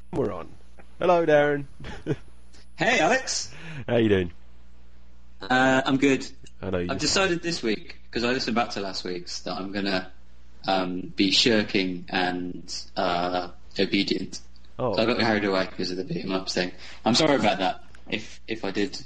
We're on. Hello, Darren. Hey, Alex. How you doing? I'm good. I know you. I've decided this week, because I listened back to last week's, that I'm going to be shirking and obedient. Oh, So I got carried away because of the beat 'em up thing. I'm sorry about that, if I did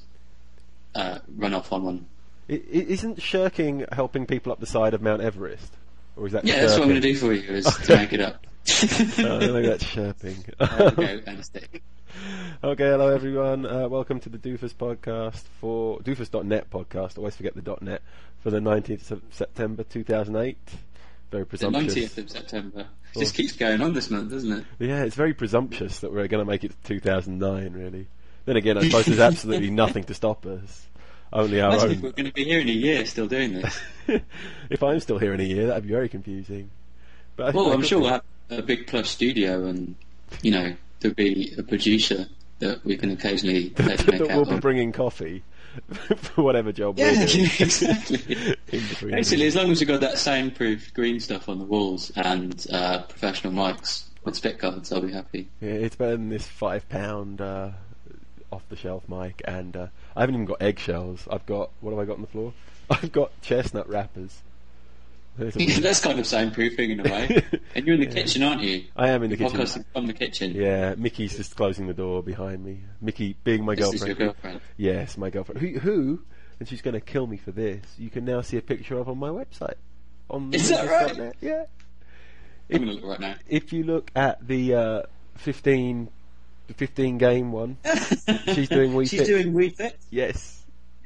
run off on one. isn't shirking helping people up the side of Mount Everest, or is that? Yeah, that's what I'm going to do for you, is to make it up. Maybe that's chirping. There we go, and a stick. Okay, hello everyone. Welcome to the Doofus podcast for Doofus.net podcast. Always forget the .net for the 19th of September 2008. Very The presumptuous. 19th of September. It just keeps going on this month, doesn't it? Yeah, it's very presumptuous that we're going to make it to 2009. Really. Then again, I suppose there's absolutely nothing to stop us. Only our Imagine own. if we're going to be here in a year still doing this. If I'm still here in a year, that'd be very confusing. But I think Well, I I'm could sure be. we'll have a big plush studio, and there'll be a producer that we can occasionally make that out will be of. bringing coffee for whatever job Yeah, we're doing. exactly. In between. Basically, as long as we've got that soundproof green stuff on the walls and professional mics with spit cards, I'll be happy. Yeah, it's better than this £5 off-the-shelf mic, and I haven't even got eggshells. I've got, what have I got on the floor? I've got chestnut wrappers. There's a- That's kind of soundproofing in a way. And you're in the kitchen, aren't you? I am in the You're kitchen. podcasting from the kitchen. Yeah, Mickey's just closing the door behind me. Mickey being my This is girlfriend. your girlfriend. Yes, my girlfriend. Who, and she's going to kill me for this, you can now see a picture of on my website. On Is that right? Doofus.net. Yeah. I'm going to look right now. If you look at the 15 game one, she's doing Wii She's Fit. doing Weed Fit? Yes.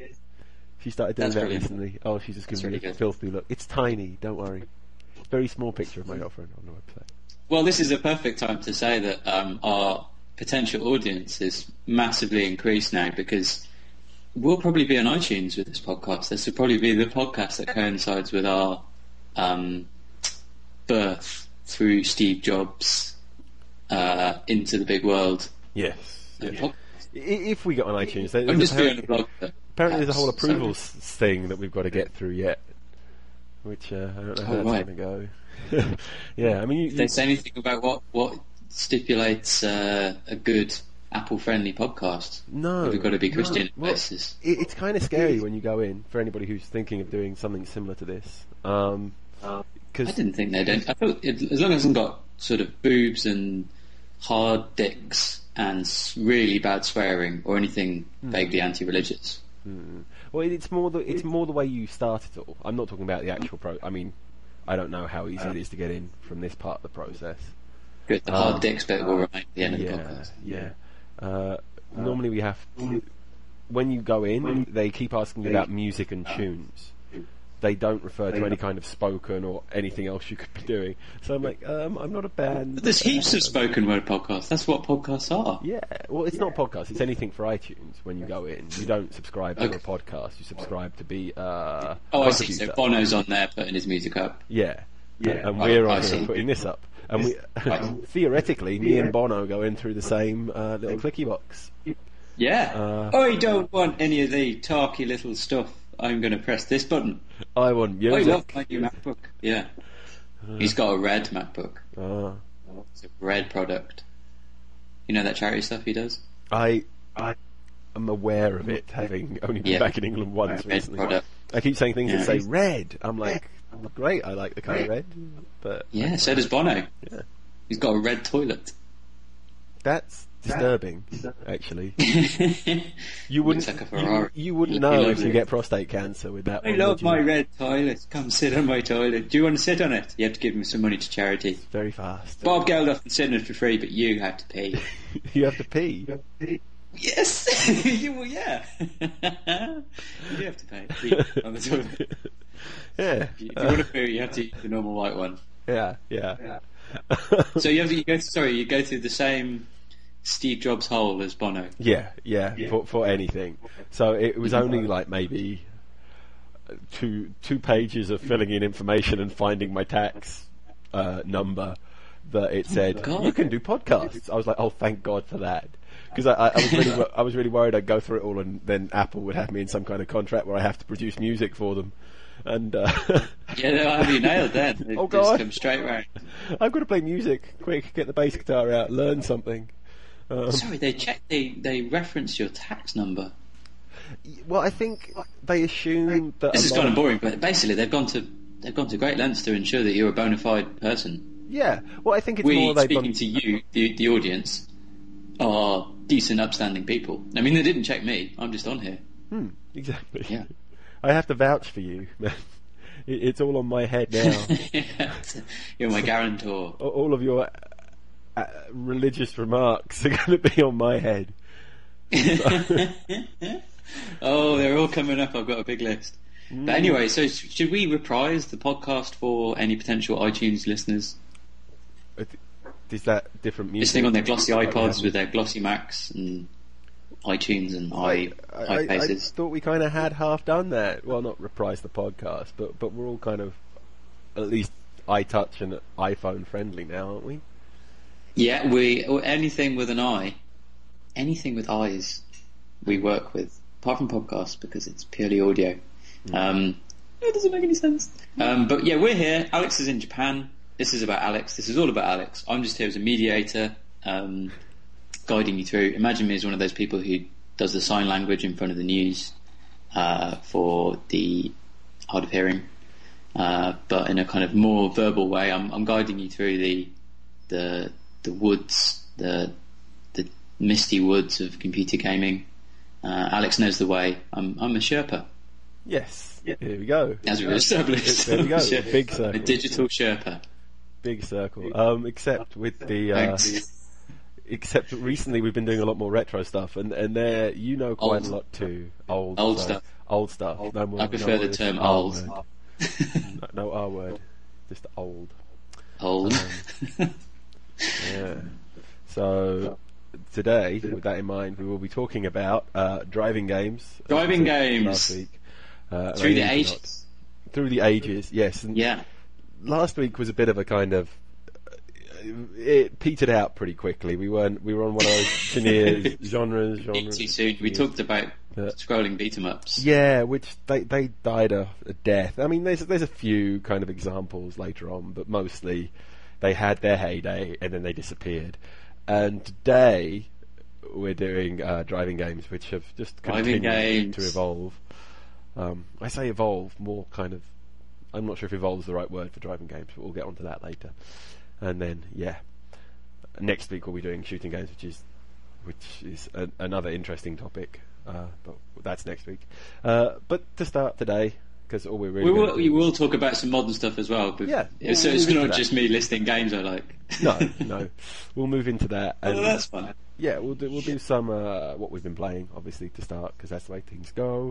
She started doing That's that brilliant. recently. Oh, she's just That's giving me really a good. filthy look. It's tiny, don't worry. Very small picture of my girlfriend on the website. Well, this is a perfect time to say that our potential audience is massively increased now, because we'll probably be on iTunes with this podcast. This will probably be the podcast that coincides with our birth through Steve Jobs into the big world. Yes. And yes. podcast. If we get on iTunes, I'm just doing a blog. apparently there's a whole So- approvals thing that we've got to get through yet, which I don't know how Oh, that's right. going to go. Yeah, I mean, Did they say anything about what stipulates a good Apple-friendly podcast? no, We've got to be Christian Well, basis. it's kind of scary when you go in, for anybody who's thinking of doing something similar to this. I Because didn't think they don't. I thought as long as it hasn't got sort of boobs and hard dicks and really bad swearing or anything vaguely anti-religious. well, it's more the way you start it all. I'm not talking about the actual I mean, I don't know how easy it is to get in from this part of the process. Good. The hard dicks bit will remain at the end of the Yeah, podcast. yeah. Normally we have when you go in, they keep asking you about music and tunes. They don't refer to any kind of spoken or anything else you could be doing. So I'm like, I'm not a band. But there's heaps of spoken word podcasts. That's what podcasts are. Yeah, well, it's not podcasts. It's anything for iTunes. When you go in, you don't subscribe to a podcast. You subscribe to be Oh, I see. So contributor. Bono's on there putting his music up. Yeah, Yeah, and right, we're I on see. here putting this up, and we Right. theoretically, me and Bono go in through the same little clicky box. Yeah. I don't want any of the talky little stuff. I'm going to press this button. I want I music. love my new MacBook. Yeah. He's got a red MacBook. Ah. It's a red product. You know that charity stuff he does? I am aware of it, having only been Yeah. back in England once Red recently. product. I keep saying things that Yeah. say red. I'm like, great, I like the colour red, but Yeah, so does Bono. Yeah. He's got a red toilet. that's disturbing, actually. You Looks wouldn't, like a Ferrari. you wouldn't He know loves if you it. get prostate cancer with that I one. love would you? my red toilet. Come sit on my toilet. Do you want to sit on it? You have to give him some money to charity. Very fast. Bob Geldof can sit on it for free, but you have to pay. You have to pee. Yes! You will, yeah. You do have to pay on the toilet. Yeah. If you want to poo, you have to use the normal white one. Yeah. So you go through the same Steve Jobs hole as Bono. Yeah. For anything. So it was only like maybe two pages of filling in information and finding my tax number that it said God. you can do podcasts. I was like, oh, thank God for that. Because I was really worried I'd go through it all and then Apple would have me in some kind of contract where I have to produce music for them. And Yeah, they'll have you nailed then. They've Oh, just God. come straight round. I've got to play music. Quick, get the bass guitar out, learn something. Sorry, they referenced your tax number. Well, I think they assume that This is kind of boring, but basically they've gone to great lengths to ensure that you're a bona fide person. Yeah, well, I think it's We, more they've speaking gone. to you, the audience, are decent, upstanding people. I mean, they didn't check me. I'm just on here. Exactly. Yeah. I have to vouch for you, man. It's all on my head now. Yeah, you're my guarantor. All of your religious remarks are going to be on my head. Oh, they're all coming up. I've got a big list. But anyway, so should we reprise the podcast for any potential iTunes listeners? Is that different music? Listening on their glossy iPods with their glossy Macs and iTunes and iPaces. I thought we kind of had half done that. Well, not reprise the podcast, but we're all kind of at least iTouch and iPhone friendly now, aren't we? Yeah, anything with an I, anything with eyes, we work with. Apart from podcasts, because it's purely audio. It doesn't make any sense. But yeah, we're here. Alex is in Japan. This is about Alex. This is all about Alex. I'm just here as a mediator, guiding you through. Imagine me as one of those people who does the sign language in front of the news for the hard of hearing, but in a kind of more verbal way. I'm guiding you through the woods, the misty woods of computer gaming. Alex knows the way. I'm a Sherpa. Yes. Yeah. Here we go. As we've established. There we go. Big circle. A digital Sherpa. Big circle. Except with the. Except recently we've been doing a lot more retro stuff, and there quite old. a lot too. Old Stuff. Old stuff. No more. I prefer the term old. No R word. Just old. Old. Yeah. So today, with that in mind, we will be talking about driving games. Driving games. Last week. Through the ages. Through the ages, yes. And yeah. Last week was a bit of a kind of. It petered out pretty quickly. We were on one of those genres. Too soon. We talked about scrolling beat 'em ups. Yeah, which they died a death. I mean, there's a few kind of examples later on, but mostly they had their heyday and then they disappeared. And today we're doing driving games, which have just continued to evolve. I say evolve, more kind of. I'm not sure if evolve is the right word for driving games, but we'll get onto that later. And then, next week we'll be doing shooting games, which is another interesting topic. But that's next week. But to start today, because all we're really we will talk about some modern stuff as well. But yeah, so it's not just me listing games I like. No, we'll move into that. And, that's fine. Yeah, we'll do some what we've been playing, obviously, to start, because that's the way things go.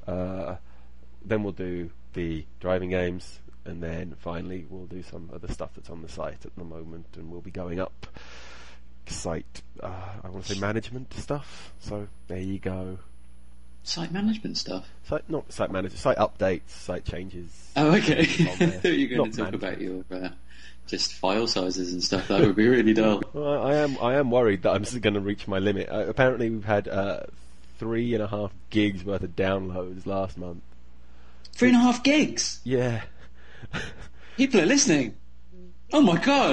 Then we'll do the driving games. And then finally we'll do some other stuff that's on the site at the moment, and we'll be going up site, I want to say management stuff. So there you go. Site management stuff? Not site management, site updates, site changes. Oh, okay. I thought you were going to talk about your just file sizes and stuff. That would be really dull. Well, I am worried that I'm going to reach my limit. Apparently we've had 3.5 gigs worth of downloads last month. 3.5 gigs? Yeah. People are listening. Oh my god!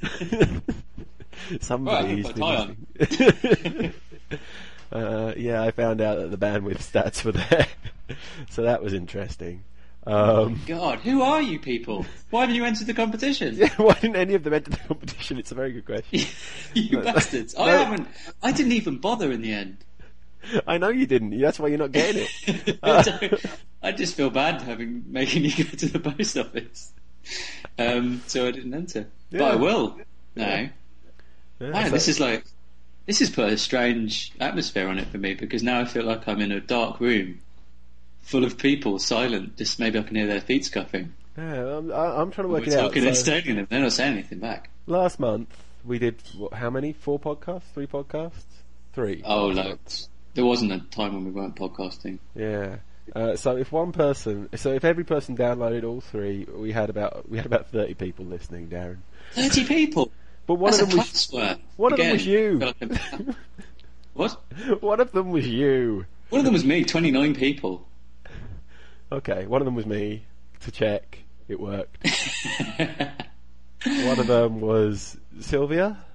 Somebody's been listening. I found out that the bandwidth stats were there, so that was interesting. God, who are you people? Why haven't you entered the competition? Yeah, why didn't any of them enter the competition? It's a very good question. You bastards! I didn't even bother in the end. I know you didn't. That's why you're not getting it. I just feel bad making you go to the post office. So I didn't enter. Yeah. But I will now. Yeah, wow, this has put a strange atmosphere on it for me, because now I feel like I'm in a dark room full of people, silent. Just maybe I can hear their feet scuffing. Yeah, I'm trying to work it out. We're talking and staring at them. They're not saying anything back. Last month we did how many? 4 podcasts? 3 podcasts? 3. Oh, loads. There wasn't a time when we weren't podcasting. Yeah. So if every person downloaded all 3, we had about 30 people listening, Darren. 30 people. But one of them was you. What? One of them was you. One of them was me. 29 people. Okay, one of them was me. To check, it worked. One of them was Sylvia.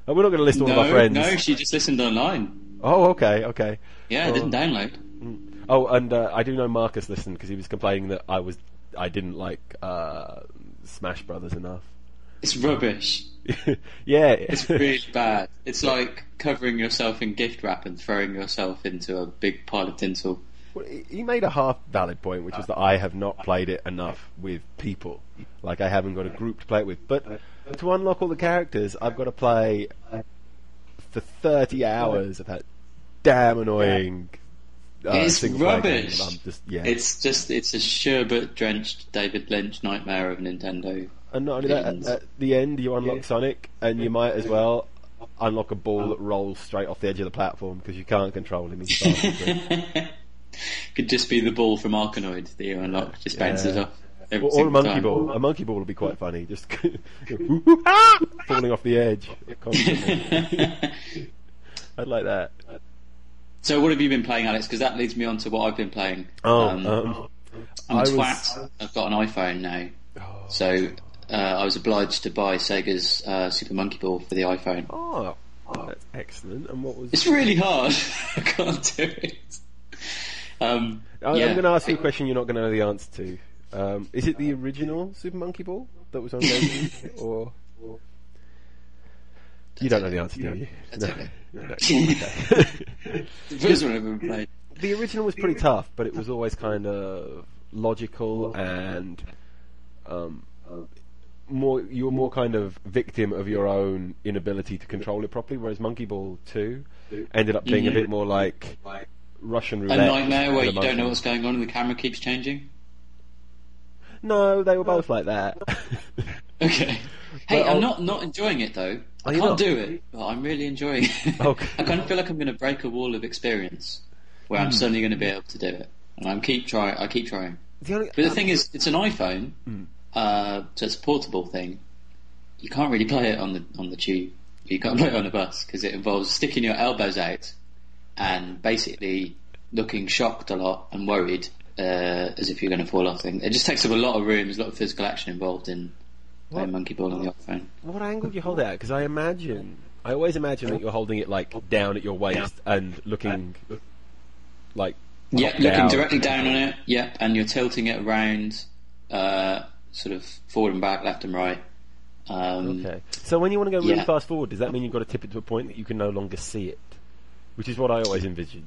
Oh, we're not going to list all of our friends. No, she just listened online. Oh, okay. Yeah, I didn't download. Oh, and I do know Marcus listened because he was complaining that I didn't like Smash Brothers enough. It's rubbish. Yeah, it's really bad. It's like covering yourself in gift wrap and throwing yourself into a big pile of tinsel. Well, he made a half valid point, which was that I have not played it enough with people. Like, I haven't got a group to play it with. But to unlock all the characters, I've got to play for 30 hours of that damn annoying. It's rubbish. It's a sherbet-drenched David Lynch nightmare of Nintendo. And not only that, at the end you unlock Sonic, and you might as well unlock a ball that rolls straight off the edge of the platform because you can't control him. He's fast. Could just be the ball from Arkanoid that you unlock, just bounces off. Or a monkey ball. A monkey ball would be quite funny, just falling off the edge constantly. I'd like that. So what have you been playing, Alex? Because that leads me on to what I've been playing. I'm a twat. I've got an iPhone now. So I was obliged to buy Sega's Super Monkey Ball for the iPhone. Oh, that's excellent. And what was? It's really hard. I can't do it. I'm going to ask you a question you're not going to know the answer to. Is it the original Super Monkey Ball that was on GameCube, or you don't know the answer, do you? No. The first one I've ever played. The original was pretty tough, but it was always kind of logical and you were more kind of victim of your own inability to control it properly. Whereas Monkey Ball 2 ended up being a bit more like Russian roulette. A nightmare where you don't know what's going on and the camera keeps changing? No, they were both like that. Okay. Hey, I'm not enjoying it though. I can't do it, but I'm really enjoying it. Okay. I kind of feel like I'm going to break a wall of experience where I'm suddenly going to be able to do it. And I keep trying. But the thing is, it's an iPhone, so it's a portable thing. You can't really play it on the tube. You can't play it on a bus because it involves sticking your elbows out and basically looking shocked a lot and worried as if you're going to fall off. It just takes up a lot of room. There's a lot of physical action involved in playing Monkey Ball on the iPhone. What angle do you hold it at? Because I always imagine that you're holding it like down at your waist and looking like looking down. Directly down on it. Yep, and you're tilting it around, sort of forward and back, left and right. Okay. So when you want to go really fast forward, does that mean you've got to tip it to a point that you can no longer see it? Which is what I always envisage.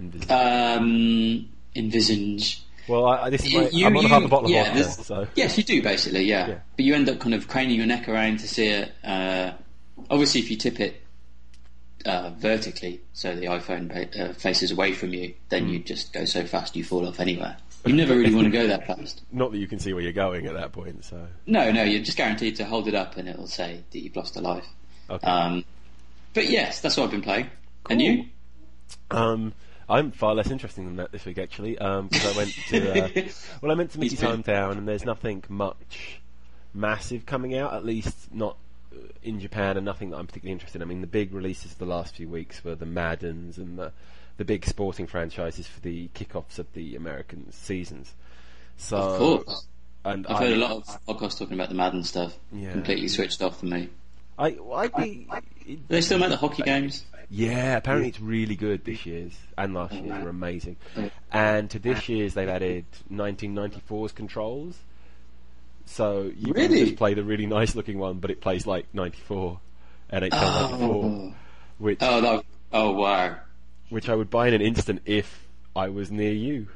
Envisage. Well, I'm on half a bottle of vodka, so... Yes, you do, basically, yeah. But you end up kind of craning your neck around to see it. Obviously, if you tip it vertically, so the iPhone faces away from you, then you just go so fast you fall off anywhere. You never really want to go that fast. Not that you can see where you're going at that point, so... No, you're just guaranteed to hold it up and it'll say that you've lost a life. Okay. But yes, that's what I've been playing. Cool. And you? I'm far less interesting than that this week, actually, because I went to I went to Mickey's hometown, and there's nothing much massive coming out, at least not in Japan, and nothing that I'm particularly interested in. I mean, the big releases the last few weeks were the Maddens and the big sporting franchises for the kickoffs of the American seasons. So, of course. And I've heard a lot of podcasts talking about the Madden stuff. Yeah. Completely switched off for me. Do they still make the hockey games? Yeah, apparently it's really good this year's, and last year's were amazing. And to this year's they've added 1994's controls. So you can just play the really nice looking one, but it plays like 94, NHL 94. Which, wow. Which I would buy in an instant if I was near you.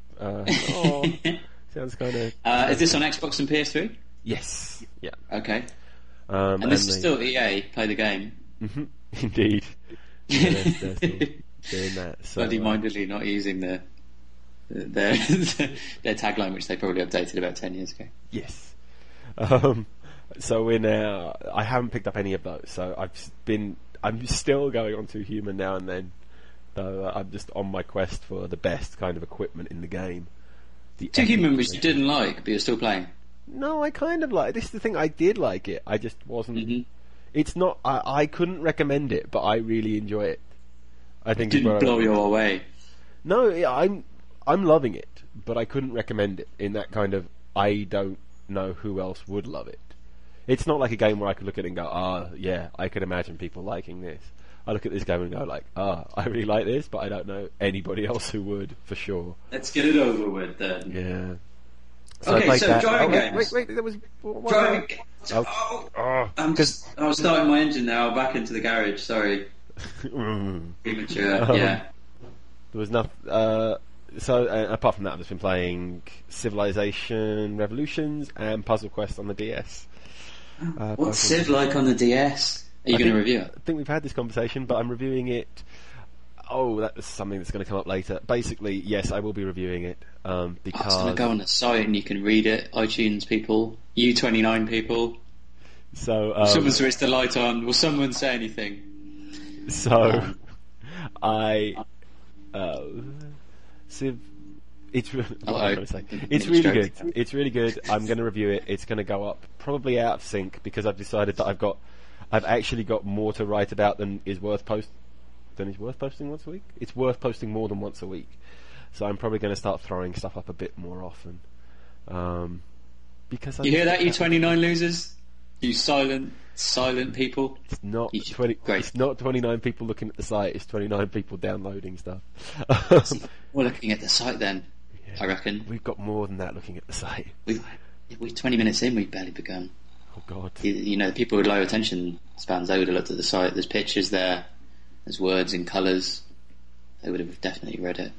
Sounds kind of... is this on Xbox and PS3? Yes. Yeah. Okay. And this is still EA, play the game. Mm-hmm. Indeed. Yeah, they're still doing that. So, bloody-mindedly not using their tagline, which they probably updated about 10 years ago. Yes. So we're now... I haven't picked up any of those, so I'm still going on to Human now and then. So I'm just on my quest for the best kind of equipment in the game. Two Human, which you didn't like, but you're still playing. No, I kind of like. This is the thing. I did like it. I just wasn't. Mm-hmm. It's not. I couldn't recommend it, but I really enjoy it. I think it didn't blow you away. No, I'm loving it, but I couldn't recommend it in that kind of. I don't know who else would love it. It's not like a game where I could look at it and go, yeah, I can imagine people liking this. I look at this game and go like, I really like this, but I don't know anybody else who would, for sure. Let's get it over with then. Yeah. Okay, so driving games. Wait, there was... Driving games. I was starting my engine now, back into the garage, sorry. Premature, yeah. There was nothing... apart from that, I've just been playing Civilization Revolutions and Puzzle Quest on the DS. What's Civ like on the DS? Are you going to review it? I think we've had this conversation, but I'm reviewing it. Oh, that was something that's going to come up later. Basically, yes, I will be reviewing it because it's going to go on the site and you can read it. iTunes people, U29 people. So someone switched the light on. Will someone say anything? So Civ. It's really good. It's really good. I'm going to review it. It's going to go up probably out of sync because I've decided that I've actually got more to write about than is worth posting once a week. It's worth posting more than once a week. So I'm probably going to start throwing stuff up a bit more often. Because you hear that, you 29 losers? You silent people? It's not 20. Great. It's not 29 people looking at the site. It's 29 people downloading stuff. We're looking at the site then. Yeah, I reckon we've got more than that looking at the site. We're 20 minutes in. We've barely begun. Oh God! You know, people with low attention spans, they would have looked at the site. There's pictures there. There's words in colours. They would have definitely read it.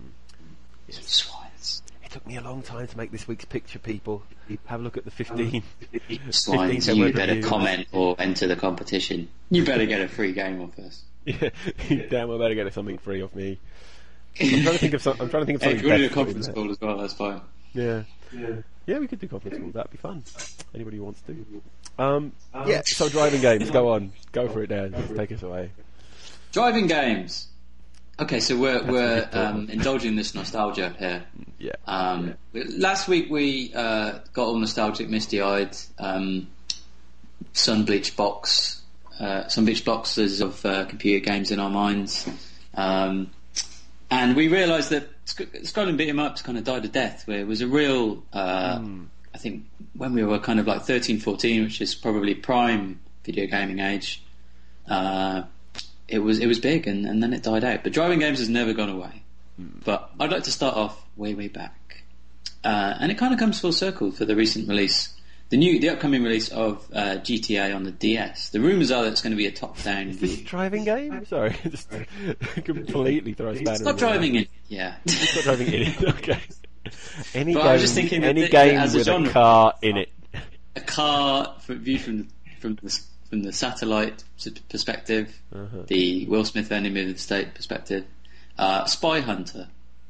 Swines. It took me a long time to make this week's picture, people. Have a look at the 15. Swines, you better comment or enter the competition. You better get a free game off us. Yeah, you damn well better get something free off me. I'm trying to think of something. Hey, if you want to do a conference call as well, that's fine. Yeah, we could do conference call. That'd be fun. Anybody who wants to. Yeah. So driving games. Go on. Go for it, Dan. Take us away. Driving games. Okay, so we're indulging this nostalgia here. Yeah. Last week we got all nostalgic, misty-eyed, sun-bleached boxes of computer games in our minds, and we realised that Scrolling Beat 'em Ups kind of died a death. Where it was a real, I think, when we were kind of like 13, 14, which is probably prime video gaming age. It was big, and then it died out. But driving games has never gone away. But I'd like to start off way back, and it kind of comes full circle for the recent release, the upcoming release of GTA on the DS. The rumours are that it's going to be a top-down. Is this a driving game? Sorry, just completely throw us. It's not driving in. Yeah, it's not driving in. Okay. Any but game, I was just thinking any game as with a genre, a car in it. A car viewed from the satellite perspective, the Will Smith enemy of the state perspective, Spy Hunter.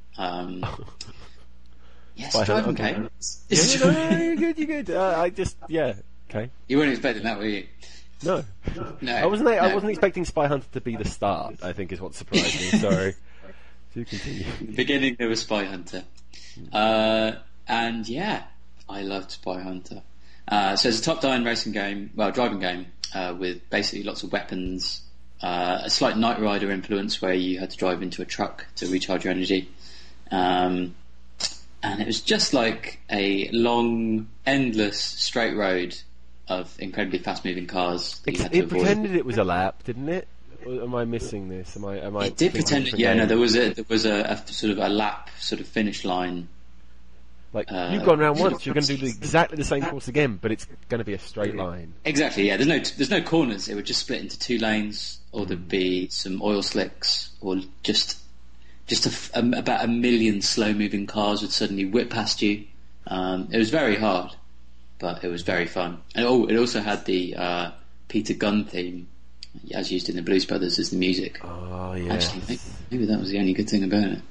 Yes, driving game. You're good. Okay. You weren't expecting that, were you? No. I wasn't expecting Spy Hunter to be the start. I think is what surprised me. Sorry. Do continue. In the beginning there was Spy Hunter, and yeah, I loved Spy Hunter. So it's a top-down racing game, driving game, with basically lots of weapons, a slight Knight Rider influence where you had to drive into a truck to recharge your energy, and it was just like a long, endless straight road of incredibly fast-moving cars that you had to avoid. It pretended it was a lap, didn't it? Or am I missing this? Am I? It did pretend. Yeah, no, there was a sort of a lap sort of finish line. Like, you've gone round once, you're going to do exactly the same course again, but it's going to be a straight line. Exactly, yeah. There's no corners. It would just split into two lanes, or there'd be some oil slicks, or just about a million slow-moving cars would suddenly whip past you. It was very hard, but it was very fun. And it also had the Peter Gunn theme, as used in the Blues Brothers, as the music. Oh, yeah. Actually, maybe that was the only good thing about it.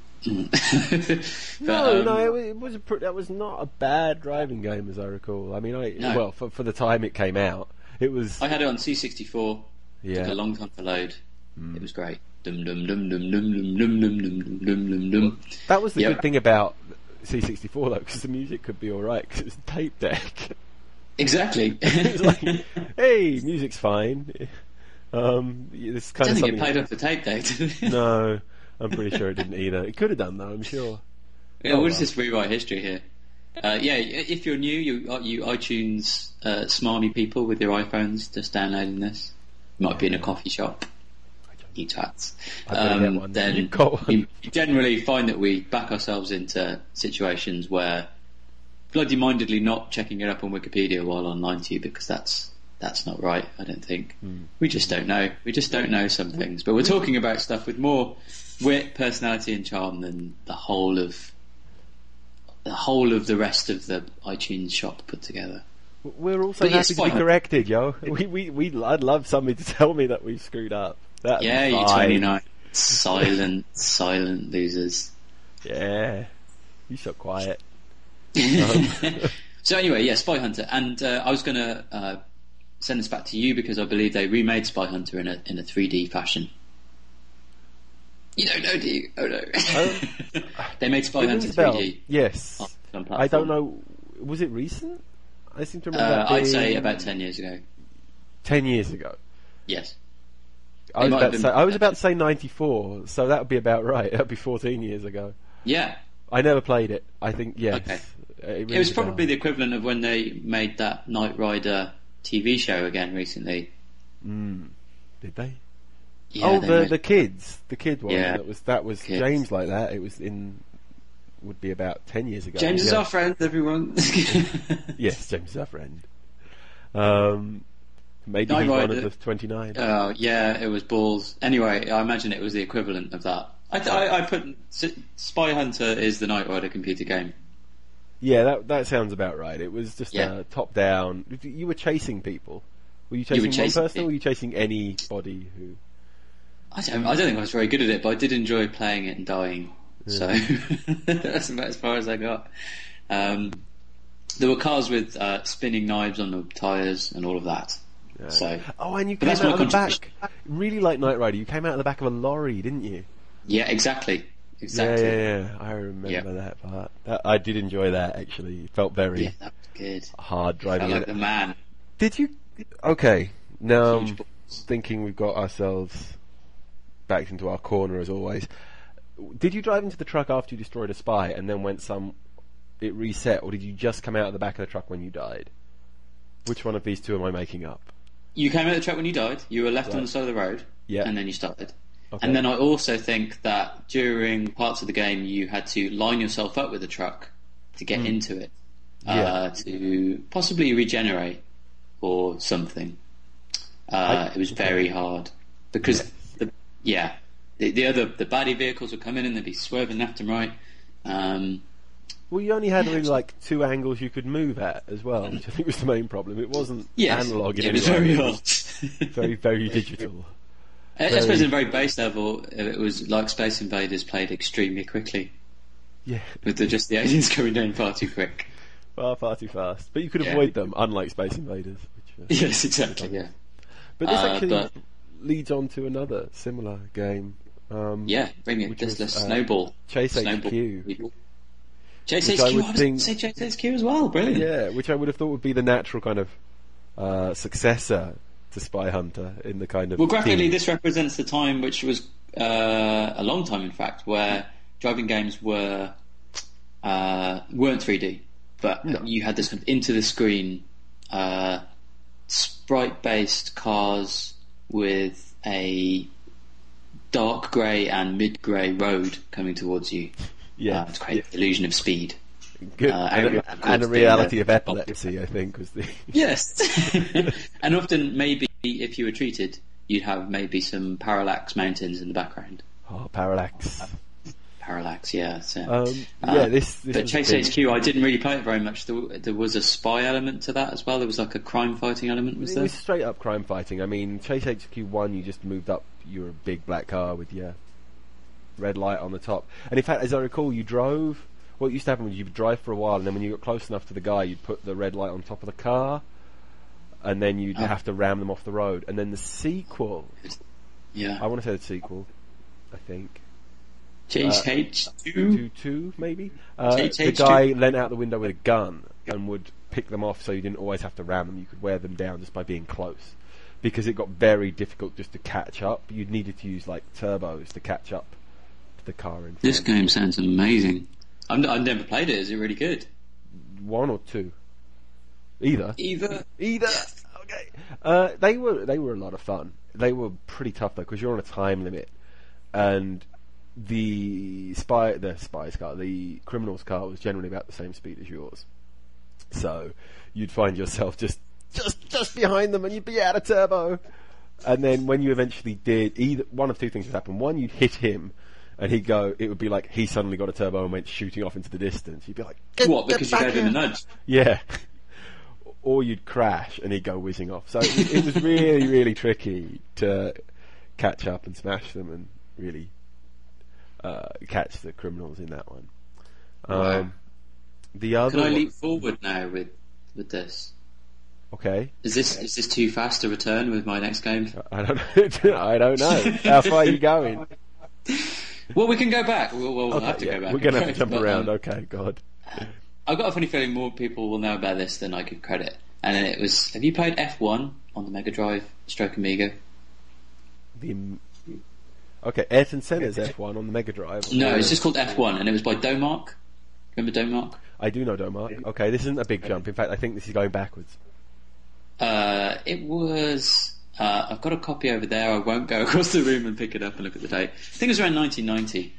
But, that was not a bad driving game, as I recall. I mean, for the time it came out, it was. I had it on C64. Yeah, took a long time to load. It was great. Dum dum dum dum dum dum dum dum dum dum dum dum. That was the good thing about C64 though, because the music could be all right because it was a tape deck. Exactly. It was like, hey, music's fine. This kind I don't of think it played off the tape deck. No. I'm pretty sure it didn't either. It could have done though, I'm sure. Yeah, we'll just rewrite history here. Yeah, if you're new, you iTunes smarmy people with your iPhones just downloading this, might be in a coffee shop, you twats. I better get one. Then You've got one. you generally find that we back ourselves into situations where bloody mindedly not checking it up on Wikipedia while online to you, because that's not right, I don't think. We just don't know. We just don't know some things. But we're talking about stuff with more wit, personality and charm than the whole of the rest of the iTunes shop put together. We're also happy to be corrected, yo. I'd love somebody to tell me that we screwed up. Yeah, you 29 silent losers. Yeah, you so quiet. So anyway, yeah, Spy Hunter, and I was going to send this back to you because I believe they remade Spy Hunter in a 3D fashion. You don't know, do you? Oh no. They made Spy Hunter 3D. Yes. I don't know. Was it recent? I seem to remember that I'd say about 10 years ago. 10 years ago? Yes. I was about to say 94, so that would be about right. That would be 14 years ago. Yeah. I never played it. I think, yes. Okay. It was probably the equivalent of when they made that Knight Rider TV show again recently. Did they? Yeah, the kid one. Yeah, that was kids. James like that. It would be about 10 years ago. James is our friend, everyone. Yes, James is our friend. Maybe he's one of the 29. Oh, yeah, it was balls. Anyway, I imagine it was the equivalent of that. I put Spy Hunter is the Knight Rider computer game. Yeah, that sounds about right. It was just top down. You were chasing people. Were you chasing one person, or were you chasing anybody who? I don't think I was very good at it, but I did enjoy playing it and dying. Yeah. So that's about as far as I got. There were cars with spinning knives on the tyres and all of that. Yeah. So, and you came out of the back. Really like Knight Rider. You came out of the back of a lorry, didn't you? Yeah, exactly. Yeah. I remember that part. I did enjoy that, actually. It felt very that was good. Hard driving. Felt like the man. Did you? Okay, now I'm thinking we've got ourselves backed into our corner as always. Did you drive into the truck after you destroyed a spy and then it reset, or did you just come out of the back of the truck when you died? Which one of these two am I making up? You came out of the truck when you died. You were left on the side of the road, and then you started. Okay. And then I also think that during parts of the game you had to line yourself up with the truck to get into it, to possibly regenerate or something. It was very hard because the baddie vehicles would come in and they'd be swerving left and right. Well, you only had really like two angles you could move at as well, which I think was the main problem. It wasn't analog in any way. It was very hard. Very, very digital. I suppose in a very base level, it was like Space Invaders played extremely quickly. Yeah. With just the aliens going down far too quick. Far too fast. But you could avoid them, unlike Space Invaders. Which, yes, exactly, yeah. But this actually leads on to another similar game. Bring it. This Snowball. Chase Snowball. HQ. Chase HQ, I was going to say Chase HQ as well, brilliant. Yeah, which I would have thought would be the natural kind of successor to Spy Hunter in the kind of... Well, graphically, this represents the time, which was a long time, in fact, where driving games weren't 3D, but you had this kind of into-the-screen sprite-based cars with a dark grey and mid-grey road coming towards you. Yeah, to create the illusion of speed. Good. And a reality of epilepsy, I think, was the... Yes. And often, maybe, if you were treated, you'd have maybe some Parallax Mountains in the background. Oh, Parallax. Parallax, yeah. So, this but Chase HQ, I didn't really play it very much. There was a spy element to that as well. There was like a crime fighting element, was there? It was straight up crime fighting. I mean, Chase HQ 1, you just moved up, you were a big black car with your red light on the top. And in fact, as I recall, you drove... What used to happen was you would drive for a while, and then when you got close enough to the guy, you'd put the red light on top of the car, and then you'd have to ram them off the road. And then the sequel... Yeah. I want to say the sequel, I think. Chase H2? 2, maybe? The guy leant out the window with a gun and would pick them off so you didn't always have to ram them. You could wear them down just by being close. Because it got very difficult just to catch up. You needed to use, like, turbos to catch up to the car in front. This game sounds amazing. I've never played it. Is it really good? 1 or 2? Either. Either. Okay. They were a lot of fun. They were pretty tough though, because you're on a time limit, and the criminal's car was generally about the same speed as yours. So you'd find yourself just behind them, and you'd be out of turbo. And then when you eventually did, either one of two things would happen. One, you'd hit him, and it would be like he suddenly got a turbo and went shooting off into the distance. You'd be like, what? Because you gave him a nudge? Yeah. Or you'd crash and he'd go whizzing off. So it was really, really tricky to catch up and smash them and really catch the criminals in that one. Wow. The other Can I leap forward now with this? Okay. Is this too fast a return with my next game? I don't know. I don't know. How far are you going? Well, we can go back. We'll have to go back. We're going to have to jump around. Okay, God. I've got a funny feeling more people will know about this than I could credit. And then it was, have you played F1 on the Mega Drive stroke Amiga? Okay, Ayrton Senna's F1 on the Mega Drive. No, it's just called F1, and it was by Domark. Remember Domark? I do know Domark. Okay, this isn't a big jump. In fact, I think this is going backwards. It was... I've got a copy over there. I won't go across the room and pick it up and look at the date. I think it was around 1990.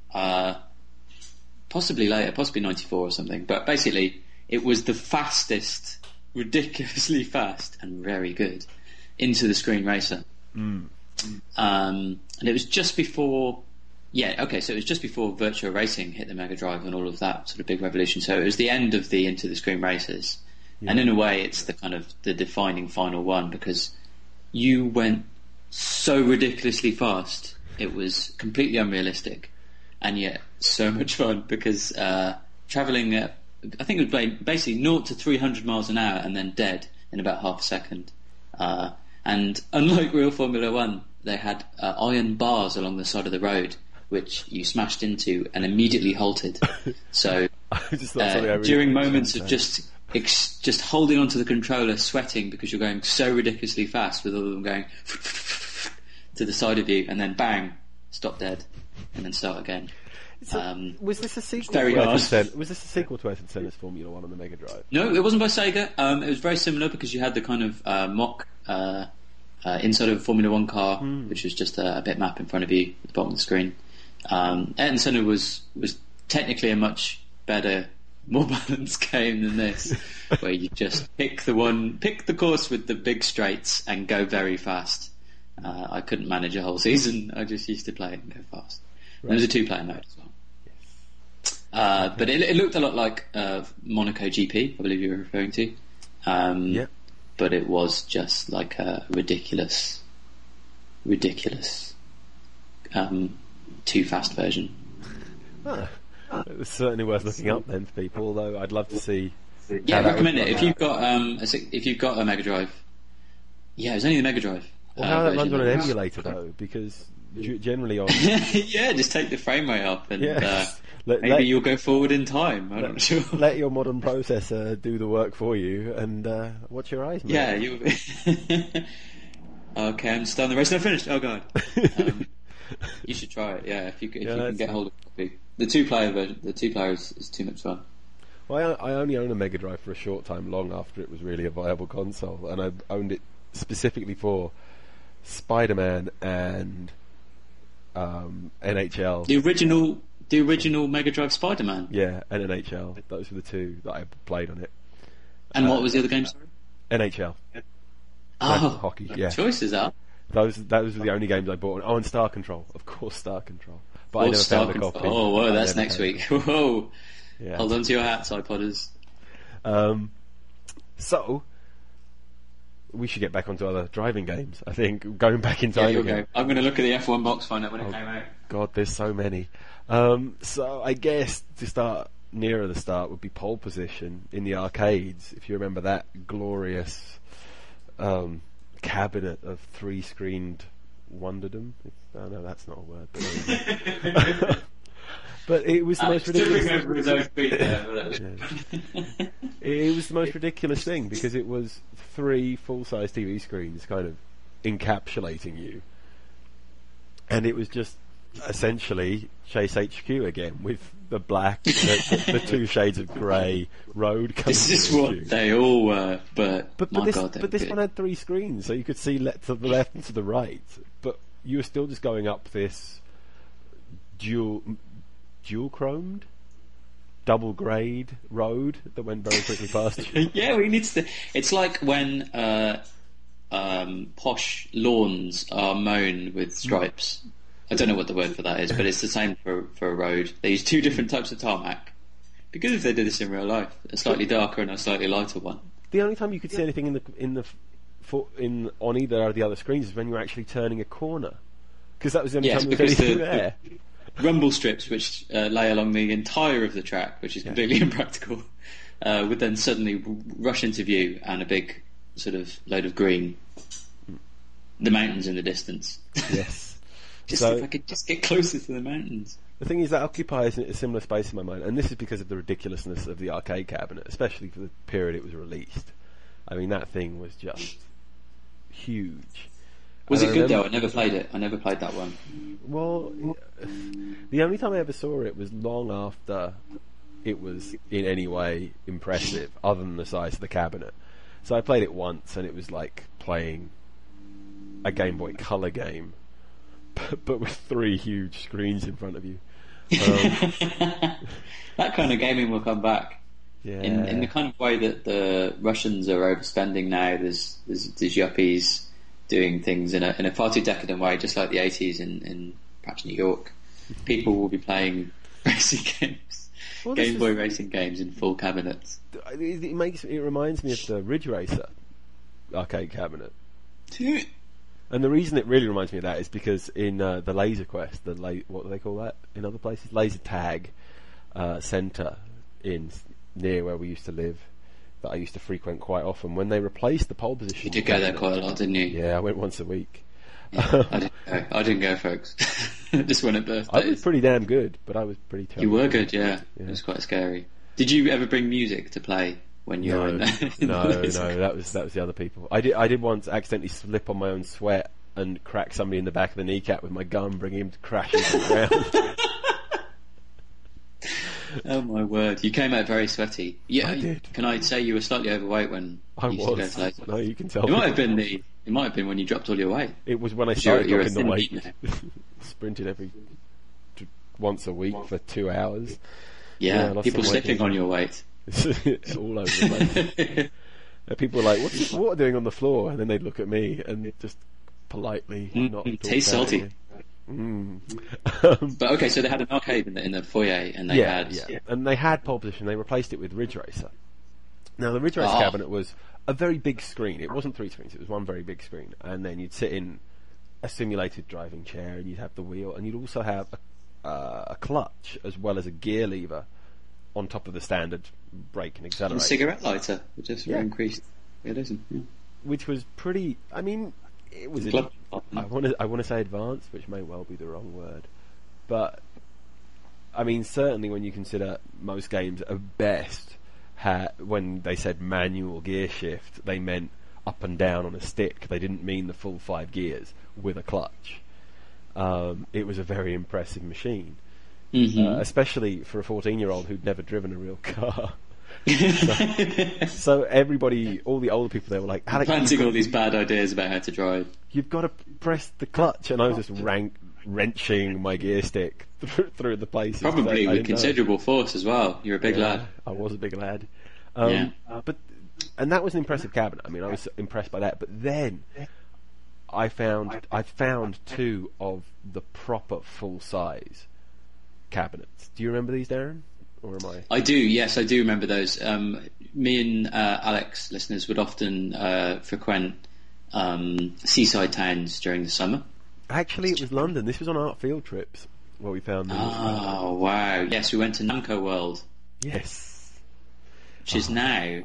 Possibly later, possibly 94 or something. But basically, it was the fastest, ridiculously fast and very good Into the Screen Racer. And it was just before... Yeah, okay, so it was just before Virtua Racing hit the Mega Drive and all of that sort of big revolution. So it was the end of the Into the Screen Racers. Yeah. And in a way, it's the kind of the defining final one, because you went so ridiculously fast. It was completely unrealistic, and yet so much fun, because travelling at, I think it was basically 0 to 300 miles an hour and then dead in about half a second. And unlike real Formula 1, they had iron bars along the side of the road, which you smashed into and immediately halted. So during moments of just holding onto the controller, sweating because you're going so ridiculously fast, with all of them going to the side of you, and then bang, stop dead, and then start again. Was this a sequel? Was this a sequel to Ayrton Senna's Formula 1 on the Mega Drive? No, it wasn't by Sega. It was very similar, because you had the kind of mock inside of a Formula 1 car, which was just a bit map in front of you at the bottom of the screen. Ayrton Senna was technically a much better, more balanced game than this, where you just pick the course with the big straights and go very fast. I couldn't manage a whole season. I just used to play it and go fast. Right. There was a 2-player mode as well. Yes. But it looked a lot like Monaco GP, I believe you were referring to. Yeah. But it was just like a ridiculous too fast version. It was certainly worth looking up then for people, although I'd love to see. Yeah, recommend it. If you've got a Mega Drive. Yeah, it was only the Mega Drive. Well, how that runs on an emulator though, because generally on... Yeah, just take the frame rate up and maybe you'll go forward in time. I'm not sure. Let your modern processor do the work for you, and watch your eyes, mate. Yeah, you... Okay, I'm starting the race. No, finished. Oh god. You should try it. Yeah, if you can get hold of a copy. The 2-player version. The 2-player is too much fun. Well, I only owned a Mega Drive for a short time, long after it was really a viable console, and I owned it specifically for Spider-Man and NHL. The original Mega Drive Spider-Man. Yeah, and NHL. Those were the two that I played on it. And what was the other game? Sorry? NHL. Oh, hockey. Yeah. Choices are. Those were the only games I bought. Oh, and Star Control, of course, Star Control. But I never found a copy. Oh, whoa, that's next week. Whoa. Yeah. Hold on to your hats, iPodders. So, we should get back onto other driving games. I think going back in time again. I'm going to look at the F1 box, find out when it came out. God, there's so many. So I guess to start nearer the start would be Pole Position in the arcades. If you remember that glorious cabinet of 3-screened wonderdom. Oh no, that's not a word. But, but it was the most ridiculous. It was the most ridiculous thing, because it was 3 full-size TV screens kind of encapsulating you, and it was just essentially Chase HQ again with the black, the two shades of grey road coming. This is what they all were, but this one had 3 screens, so you could see to the left and to the right, but you were still just going up this dual chromed, double grade road that went very quickly past you. Yeah, we need to. It's like when posh lawns are mown with stripes. I don't know what the word for that is, but it's the same for a road. They use 2 different types of tarmac. It'd be good if they did this in real life. A slightly darker and a slightly lighter one. The only time you could see anything on either of the other screens is when you were actually turning a corner, because that was the only time there was anything there. Rumble strips, which lay along the entire of the track, which is completely impractical, would then suddenly rush into view, and a big sort of load of green. The mountains in the distance. Yes. If I could just get closer to the mountains. The thing is that occupies a similar space in my mind, and this is because of the ridiculousness of the arcade cabinet, especially for the period it was released. I mean, that thing was just huge. Was it good though? I never played it. I never played that one. Well, the only time I ever saw it was long after it was in any way impressive, other than the size of the cabinet. So I played it once, and it was like playing a Game Boy Color game, but with 3 huge screens in front of you. That kind of gaming will come back. Yeah. In the kind of way that the Russians are overspending now. There's yuppies doing things in a far too decadent way, just like the 80s in perhaps New York. People will be playing racing games, Game Boy racing games in full cabinets. It reminds me of the Ridge Racer arcade cabinet. And the reason it really reminds me of that is because in the Laser Quest, what do they call that in other places? Laser Tag Centre near where we used to live, that I used to frequent quite often. When they replaced the pole position, you did go there quite a lot, didn't you? Yeah, I went once a week. Yeah, I didn't go, folks. Just went at birthdays. I was pretty damn good, but I was pretty terrible. You were good, yeah. It was quite scary. Did you ever bring music to play when you were in there? No, that was the other people. I did once accidentally slip on my own sweat and crack somebody in the back of the kneecap with my gun, bringing him to crash into the ground. Oh my word! You came out very sweaty. Yeah, I did. Can I say you were slightly overweight when you used to go to Laser? No, you can tell. It might have been when you dropped all your weight. It was when I started dropping the weight. Sprinted once a week for 2 hours. Yeah, people slipping on your weight. It's all over the place. People are like, "What are you doing on the floor?" And then they'd look at me and just politely not talk. Taste salty. But okay, so they had an arcade in the foyer, and they had pole position. They replaced it with Ridge Racer. Now the Ridge Racer cabinet was a very big screen. It wasn't 3 screens; it was one very big screen, and then you'd sit in a simulated driving chair, and you'd have the wheel, and you'd also have a clutch as well as a gear lever on top of the standard brake and accelerator. And a cigarette lighter, just for increased realism. Yeah. Which was pretty. I mean, it was. I want to say advanced, which may well be the wrong word, but I mean certainly when you consider most games at best, when they said manual gear shift, they meant up and down on a stick. They didn't mean the full 5 gears with a clutch. It was a very impressive machine, especially for a 14-year-old who'd never driven a real car. So everybody, all the older people, they were like, Alex, planting all these bad ideas about how to drive. You've got to press the clutch, and I was just wrenching my gear stick through the places. Probably with considerable force as well. You're a big lad. I was a big lad. And that was an impressive cabinet. I mean, I was impressed by that. But then I found 2 of the proper full size cabinets. Do you remember these, Darren? Or am I? I do, yes, I do remember those. Me and Alex, listeners, would often frequent seaside towns during the summer. Actually, it was London. This was on our field trips where we found them. Oh, wow. Yes, we went to Namco World. Yes. Which is now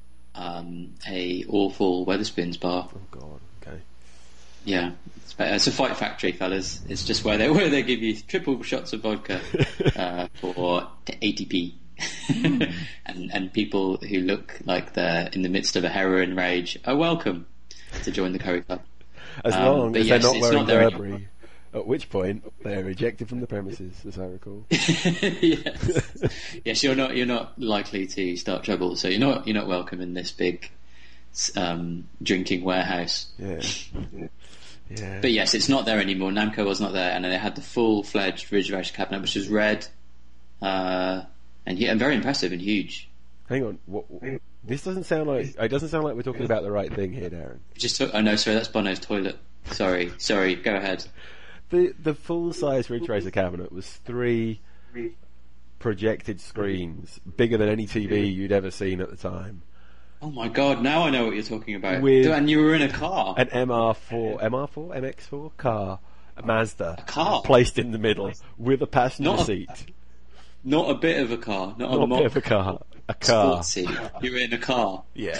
a awful Wetherspoons bar. Oh, God, okay. Yeah, it's a fight factory, fellas. It's just where they give you triple shots of vodka for 80p, and people who look like they're in the midst of a heroin rage are welcome to join the curry club. As long as they're not wearing Burberry At which point they are ejected from the premises, as I recall. Yes. Yes, you're not likely to start trouble, so you're not welcome in this big drinking warehouse. Yeah. Yeah. But yes, it's not there anymore. Namco was not there, and they had the full-fledged Ridge Racer cabinet, which was red, and very impressive and huge. Hang on, this doesn't sound like we're talking about the right thing here, Darren. Oh no, sorry, that's Bono's toilet. Sorry, go ahead. The full-size Ridge Racer cabinet was 3 projected screens, bigger than any TV you'd ever seen at the time. Oh my god, now I know what you're talking about. And you were in a car. An MX4 car, a Mazda. A car? Placed in the middle, with a passenger seat. Not a bit of a car. Not a bit of a car. A car. Sportsy. You were in a car. Yeah.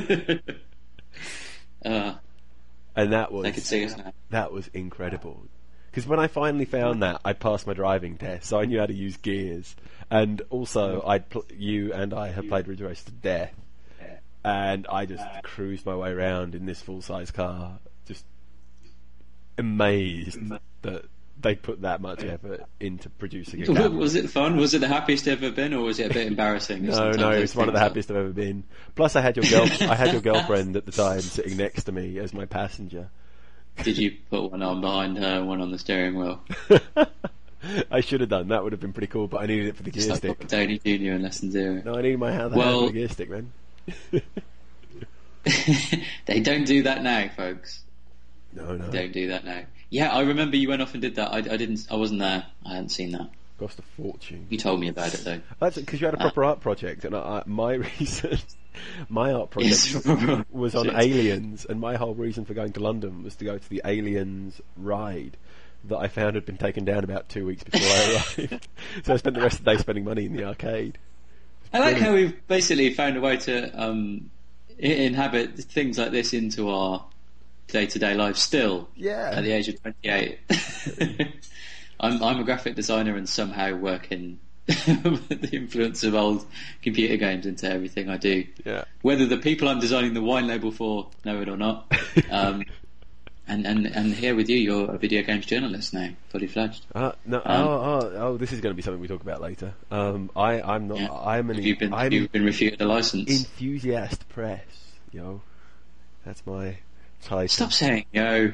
And that was... I could see us now. That was incredible. Because when I finally found that, I'd passed my driving test, so I knew how to use gears. And also, you and I had played Ridge Racer to death. And I just cruised my way around in this full-size car, just amazed that they put that much effort into producing a cabinet. Was it fun? Was it the happiest you've ever been, or was it a bit embarrassing? No, it's one of the happiest I've ever been. Plus, I had your girlfriend at the time sitting next to me as my passenger. Did you put one arm behind her, one on the steering wheel? I should have done. That would have been pretty cool, but I needed it for the gear stick. Like Tony Jr. in Lesson Zero. No, I needed my hand for the gear stick, man. They don't do that now, folks. No. They don't do that now. Yeah, I remember you went off and did that. I wasn't there. I hadn't seen that. Cost a fortune. You told me about it though. That's because you had a proper art project, and my art project was on Aliens, and my whole reason for going to London was to go to the Aliens ride that I found had been taken down about 2 weeks before I arrived. So I spent the rest of the day spending money in the arcade. I like how we've basically found a way to inhabit things like this into our day-to-day life still. Yeah. At the age of 28. I'm a graphic designer and somehow work in the influence of old computer games into everything I do. Yeah. Whether the people I'm designing the wine label for know it or not. And here with you, you're a video games journalist now, fully fledged. This is going to be something we talk about later. I'm not. Yeah. You've been refuted a license. Enthusiast press, yo. That's my title. Stop saying yo.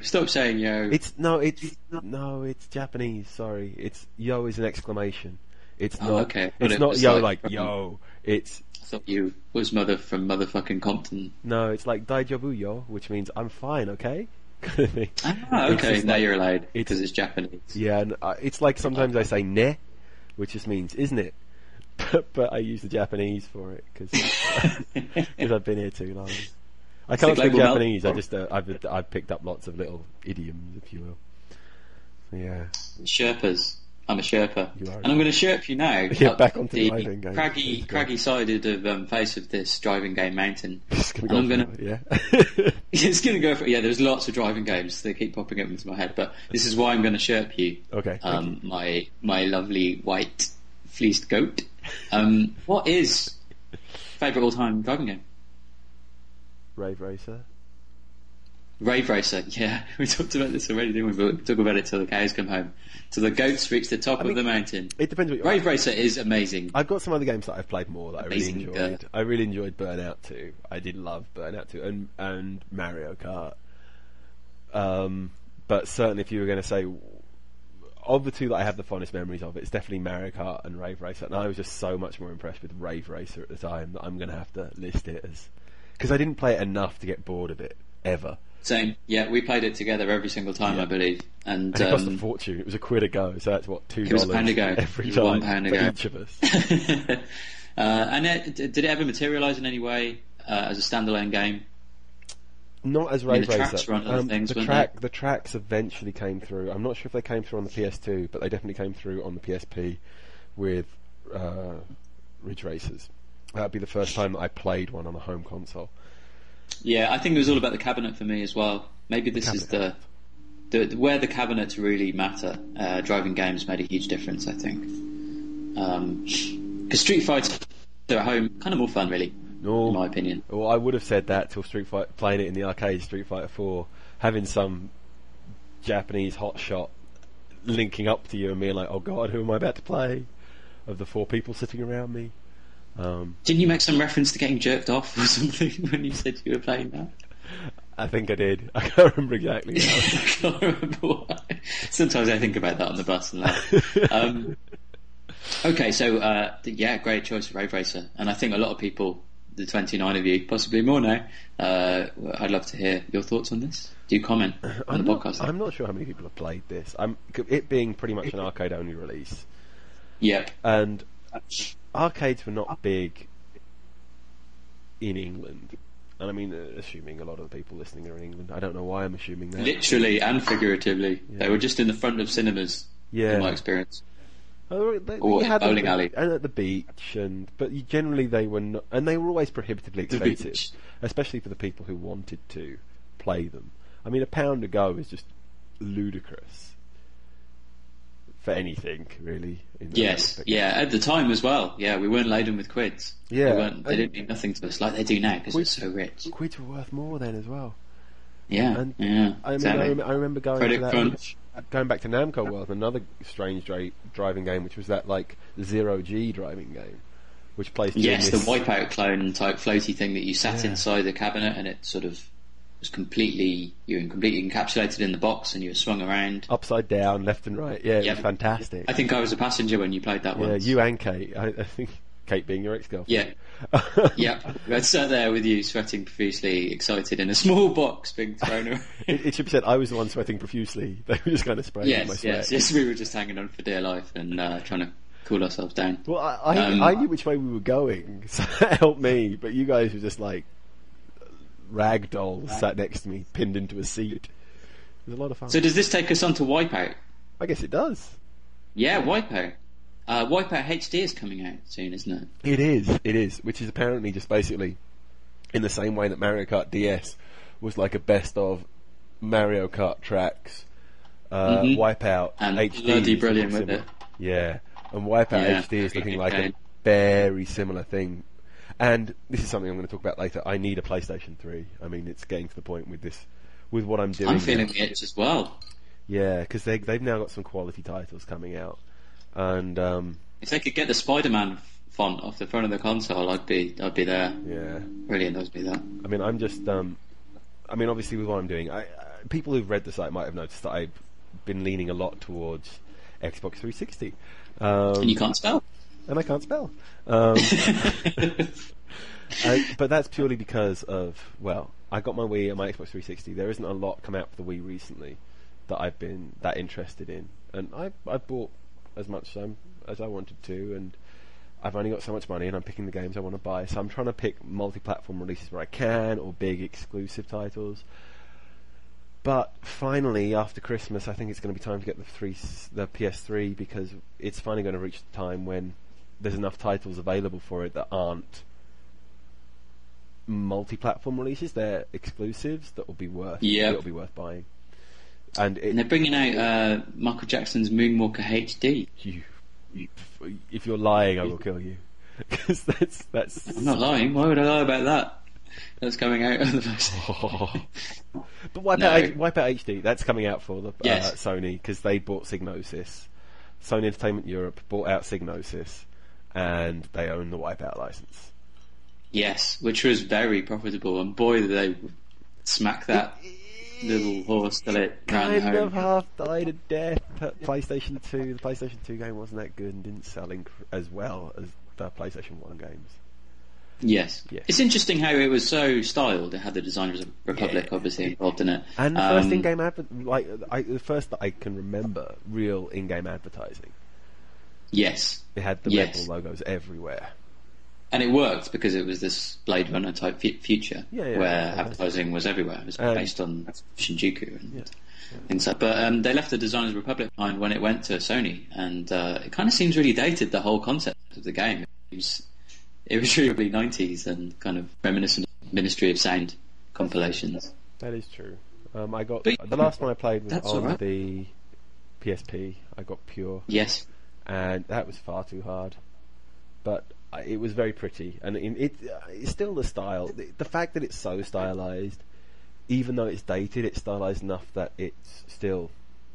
It's Japanese. Sorry, it's yo is an exclamation. It's not. Okay. It's not yo like yo. It's. I thought you was from motherfucking Compton. No, it's like daijobu yo, which means I'm fine. Okay. Okay, now you're allowed because it's Japanese. Yeah, and it's like sometimes I say ne, which just means isn't it? But I use the Japanese for it because I've been here too long. I can't speak Japanese. I've picked up lots of little idioms, if you will. Yeah. Sherpas. I'm a Sherpa, and I'm going to Sherp you now. Get back onto the driving game. Craggy sided of face of this driving game mountain. It's going It's going to go for There's lots of driving games that keep popping up into my head, but this is why I'm going to Sherp you. Okay. My lovely white fleeced goat. What is favourite all time driving game? Rave Racer. Rave Racer, yeah. We talked about this already, didn't we? But we'll talk about it till the cows come home. Till the goats reach the top of the mountain. It depends what Rave Racer is amazing. I've got some other games that I've played more that I really enjoyed. I really enjoyed Burnout 2. I did love Burnout 2 and Mario Kart. But certainly if you were going to say of the two that I have the fondest memories of, it's definitely Mario Kart and Rave Racer. And I was just so much more impressed with Rave Racer at the time that I'm going to have to list it as... Because I didn't play it enough to get bored of it, ever. Same. Yeah, we played it together every single time, I believe. And it cost a fortune. It was £1 a go, so that's what, $2 it was £1 a go. Every time £1 a for go. each of us. And did it ever materialise in any way as a standalone game? Not as Rave Racer. Tracks were on other things, the tracks eventually came through. I'm not sure if they came through on the PS2, but they definitely came through on the PSP with Ridge Racers. That would be the first time that I played one on a home console. Yeah, I think it was all about the cabinet for me as well. Maybe this is the where the cabinets really matter. Driving games made a huge difference, I think. Because Street Fighter at home, kind of more fun, really. No, in my opinion. Well, I would have said that till playing it in the arcade, Street Fighter 4, having some Japanese hotshot linking up to you and being like, oh god, who am I about to play? Of the 4 people sitting around me. Didn't you make some reference to getting jerked off or something when you said you were playing that? I think I did. I can't remember exactly now. I can't remember why. Sometimes I think about that on the bus and laugh. Okay, so yeah, great choice of Road Racer, and I think a lot of people, the 29 of you, possibly more now, I'd love to hear your thoughts on this. Do you comment on the podcast? I'm not sure how many people have played this. It being pretty much an arcade-only release. Yep. And arcades were not big in England. And I mean, assuming a lot of the people listening are in England. I don't know why I'm assuming that. Literally and figuratively. Yeah. They were just in the front of cinemas, in my experience. Or had bowling alley. And at the beach, but generally they were not, and they were always prohibitively expensive, especially for the people who wanted to play them. I mean, £1 a go is just ludicrous for anything, really. Yes, yeah, at the time as well. Yeah, we weren't laden with quids. Yeah, they didn't mean nothing to us like they do now because we're so rich. Quids were worth more then as well. Yeah, and yeah. I remember going Credit to that. crunch. Going back to Namco World, another strange driving game, which was that like 0G driving game, which plays. Yes, the Wipeout clone type floaty thing that you sat inside the cabinet, and it sort of was completely encapsulated in the box, and you were swung around upside down, left and right. Yeah, it was fantastic. I think I was a passenger when you played that one. Yeah, you and Kate. I think Kate being your ex-girlfriend. Yeah, yeah. I sat there with you, sweating profusely, excited, in a small box being thrown around. It should be said, I was the one sweating profusely. They were just kind of spraying my sweat. Yes, we were just hanging on for dear life and trying to cool ourselves down. Well, I knew which way we were going, so that helped me. But you guys were just like ragdolls sat next to me, pinned into a seat. It was a lot of fun. So does this take us on to Wipeout? I guess it does. Yeah, Wipeout. Wipeout HD is coming out soon, isn't it? It is, which is apparently just basically in the same way that Mario Kart DS was like a best of Mario Kart tracks, Wipeout and HD bloody brilliant with it. Yeah, and Wipeout HD is looking like a very similar thing. And this is something I'm going to talk about later. I need a PlayStation 3. I mean, it's getting to the point with what I'm doing. I'm feeling the itch as well. Yeah, because they've now got some quality titles coming out. And if they could get the Spider-Man font off the front of the console, I'd be there. Yeah, really annoys me that. I mean, I'm just. I mean, obviously, with what I'm doing, people who've read the site might have noticed that I've been leaning a lot towards Xbox 360. And you can't spell. And I can't spell. But that's purely because of I got my Wii and my Xbox 360. There isn't a lot come out for the Wii recently that I've been that interested in, and I bought as much as I wanted to, and I've only got so much money, and I'm picking the games I want to buy. So I'm trying to pick multi-platform releases where I can, or big exclusive titles. But finally, after Christmas, I think it's going to be time to get the PS3, because it's finally going to reach the time when there's enough titles available for it that aren't multi-platform releases. They're exclusives that will be worth buying. And they're bringing out Michael Jackson's Moonwalker HD. If you're lying, I will kill you. Because that's. I'm not lying. Why would I lie about that? That's coming out on the PlayStation. But Wipeout HD, that's coming out for the Sony, because they bought Psygnosis. Sony Entertainment Europe bought out Psygnosis, and they own the Wipeout license. Yes, which was very profitable, and boy, did they smack that little horse till it ran home. Kind of half died a death at PlayStation 2. The PlayStation 2 game wasn't that good and didn't sell as well as the PlayStation 1 games. Yes. It's interesting how it was so styled. It had the Designers Republic obviously involved in it. And the first in-game the first that I can remember real in-game advertising. Yes. It had the Red Bull logos everywhere. And it worked because it was this Blade Runner type future where advertising was everywhere. It was based on Shinjuku and things like that. But they left the Designers Republic behind when it went to Sony, and it kind of seems really dated, the whole concept of the game. It was really 90s and kind of reminiscent of Ministry of Sound compilations. That is true. I got the last one I played was on the PSP. I got Pure. Yes. And that was far too hard. But it was very pretty, and it's still the style. The fact that it's so stylized, even though it's dated, it's stylized enough that it's still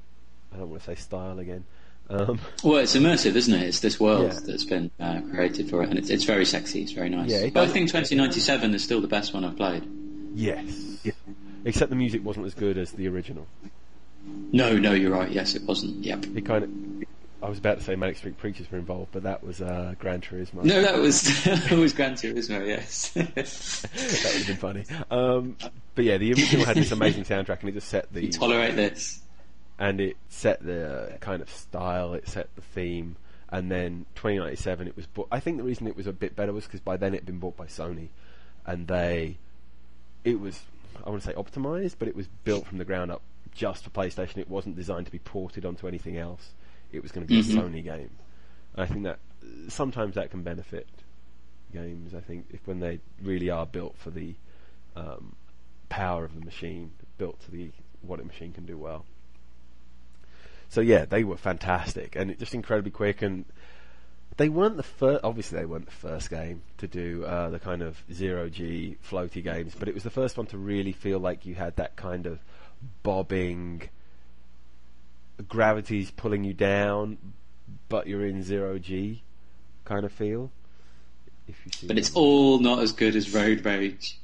I don't want to say style again. Well, it's immersive, isn't it? It's this world Yeah. that's been created for it, and it's very sexy. It's very nice. Yeah, it but I does- think 2097 is still the best one I've played. Yes. Except the music wasn't as good as the original. No, you're right. Yes, it wasn't. Yep. It kind of. I was about to say Manic Street Preachers were involved, but that was Gran Turismo. No, that was that was Gran Turismo. Yes. That would have been funny. But yeah, the original had this amazing soundtrack, and it just set the Tolerate this. and it set the kind of style, it set the theme, and then 2097 it was. I think the reason it was a bit better was because by then it had been bought by Sony, and it was, I want to say optimized, but it was built from the ground up just for PlayStation. It wasn't designed to be ported onto anything else. It was going to be a Sony game. And I think that sometimes that can benefit games. I think when they really are built for the power of the machine, built to what a machine can do well. So yeah, they were fantastic, and it just incredibly quick. And they weren't the first. Obviously, they weren't the first game to do the kind of 0G floaty games, but it was the first one to really feel like you had that kind of bobbing, gravity's pulling you down, but you're in 0G kind of feel. If you see, But it's all not as good as Road Rage.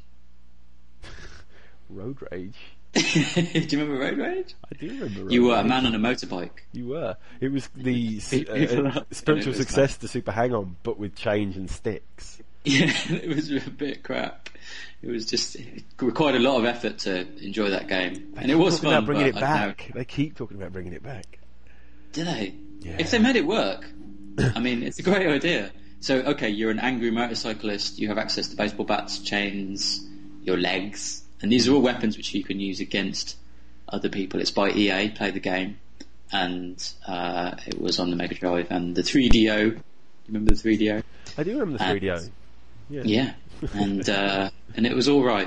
Road Rage. Do you remember Road Rage? I do remember. Road You were a Rage. man on a motorbike. You were. It was the People up, and spiritual it was success to Super Hang On, but with change and sticks. Yeah, it was a bit crap. It was just it required a lot of effort to enjoy that game, and it was Talking fun. about bringing but it I don't know. back. They keep talking about bringing it back. Do they? Yeah. If they made it work, I mean, it's a great idea. So, okay, you're an angry motorcyclist. You have access to baseball bats, chains, your legs, and these are all weapons which you can use against other people. It's by EA. Play the game, and it was on the Mega Drive and the 3DO. You remember the 3DO? I do remember the 3DO. Yeah, and it was all right.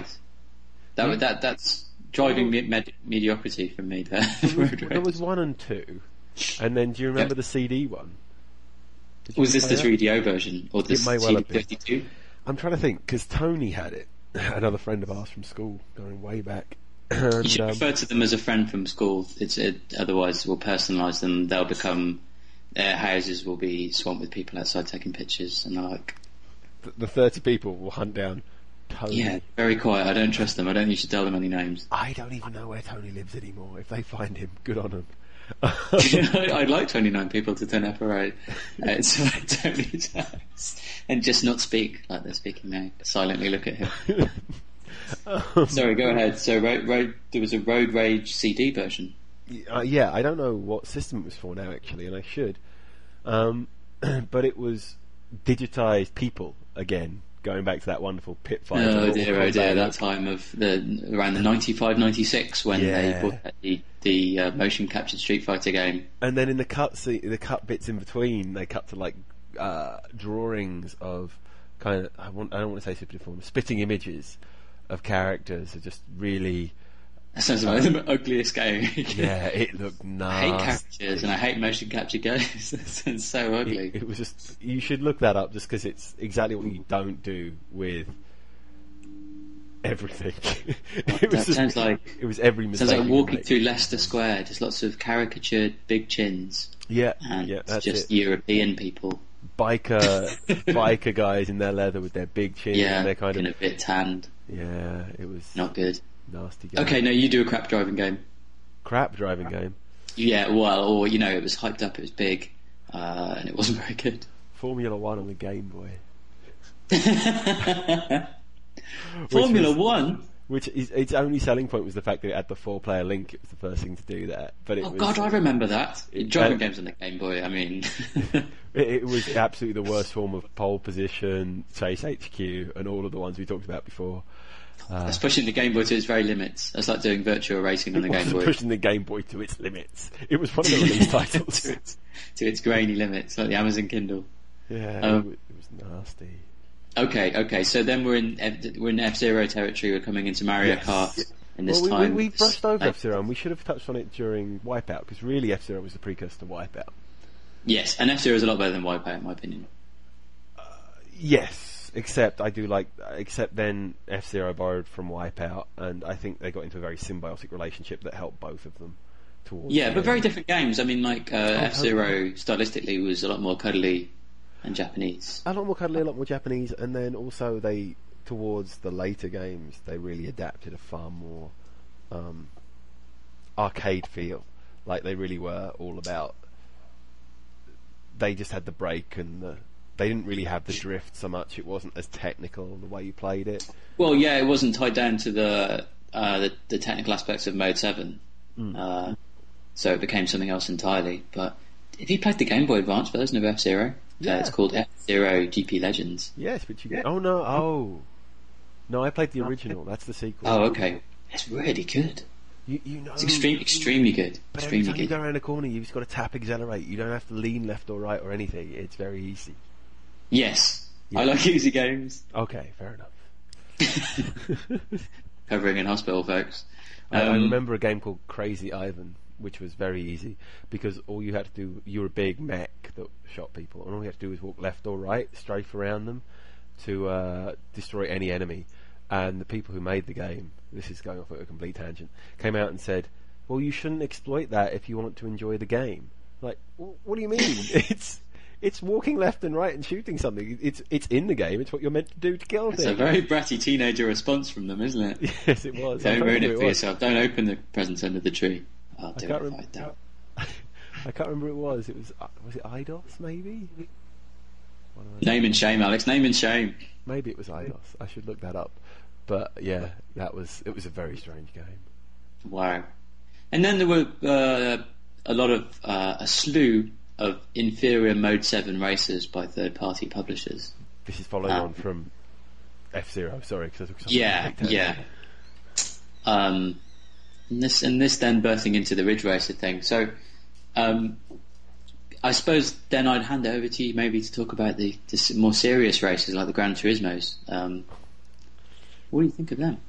That's driving mediocrity from me there. There was 1 and 2, and then do you remember the CD one? Did you Was this the play that? 3DO version or the It may well have been. CD32? I'm trying to think, because Tony had it, another friend of ours from school, going way back. And, You should refer to them as a friend from school. Otherwise, we'll personalise them. They'll become their houses will be swamped with people outside taking pictures and the like. the 30 people will hunt down Tony. Yeah, very quiet. I don't trust them. I don't usually tell them any names. I don't even know where Tony lives anymore. If they find him, good on them. I'd like 29 people to turn up alright outside Tony's house and just not speak like they're speaking now. Silently look at him. Sorry, go ahead. So, there was a Road Rage CD version. Yeah, I don't know what system it was for now, actually, and I should. But it was digitized people again, going back to that wonderful pit fight. Oh dear, that time of around the 95, 96 when Yeah. they brought out the motion captured Street Fighter game. And then in the cut bits in between, they cut to like drawings of kind of I don't want to say super deformed, spitting images of characters are just really. That sounds like the ugliest game. Yeah, it looked I nasty. hate characters and I hate motion capture games. That sounds so ugly. It was just. You should look that up just because it's exactly what you don't do with everything. It was That sounds like it was every mistake. sounds like you walking can make. through Leicester Square. Just lots of caricatured big chins Yeah, and yeah, it's that's just it. European people. Biker guys in their leather with their big chins Yeah, and their kind and of. a bit tanned. Yeah, it was Not good. nasty game. Okay, no, you do a crap driving game. Crap driving game. Yeah, well, or it was hyped up, it was big, and it wasn't very good. Formula 1 on the Game Boy. Formula was- One. Which is its only selling point was the fact that it had the 4-player link. It was the first thing to do that. But it Oh was, God, I remember that. Driving uh, games on the Game Boy. I mean, it was absolutely the worst form of pole position, Chase HQ, and all of the ones we talked about before. that's pushing the Game Boy to its very limits. That's like doing virtual racing on the It Game wasn't Boy pushing the Game Boy to its limits. It was one of the release titles. to its grainy limits, like the Amazon Kindle. Yeah, Um, it was nasty. Okay. So then we're in F-Zero territory. We're coming into Mario Yes. Kart in this Well, time. we brushed over Like- F-Zero, and we should have touched on it during Wipeout, because really F-Zero was the precursor to Wipeout. Yes, and F-Zero is a lot better than Wipeout, in my opinion. Yes, except then F-Zero borrowed from Wipeout, and I think they got into a very symbiotic relationship that helped both of them towards. Yeah, but very different games. I mean, like F-Zero stylistically was a lot more cuddly and Japanese. A lot more cuddly, a lot more Japanese, and then also towards the later games, they really adapted a far more arcade feel. Like they really were all about. They just had the break and they didn't really have the drift so much. It wasn't as technical the way you played it. Well, yeah, it wasn't tied down to the technical aspects of Mode 7. So it became something else entirely. But have you played the Game Boy Advance version of F-Zero? Yeah. It's called F-Zero GP Legends. Yes, but you... Oh, no. Oh. No, I played the original. That's the sequel. Oh, okay. It's really good. You know... It's extremely good. But extremely every time good. you go around a corner, you've just got to tap accelerate. You don't have to lean left or right or anything. It's very easy. Yes. Yeah. I like easy games. Okay, fair enough. Covering in hospital, folks. I remember a game called Crazy Ivan, which was very easy because all you had to do, you were a big mech that shot people, and all you had to do was walk left or right, strafe around them to destroy any enemy. And the people who made the game, this is going off at a complete tangent, came out and said, well, you shouldn't exploit that if you want to enjoy the game. Like, what do you mean? It's walking left and right and shooting something. It's in the game. It's what you're meant to do to kill things. It's a very bratty teenager response from them, isn't it? Yes, it was. Don't ruin it for yourself. Don't open the presents under the tree. I'll do it if I don't. I can't remember who it was. It was it Eidos, maybe? Name and shame, Alex. Name and shame. Maybe it was Eidos. I should look that up. But yeah, it was a very strange game. Wow. And then there were a slew of inferior Mode 7 races by third-party publishers. This is following on from F-Zero, sorry, because I took something. Yeah. And this then birthing into the Ridge Racer thing. So, I suppose then I'd hand it over to you maybe to talk about the more serious races like the Gran Turismos. What do you think of them?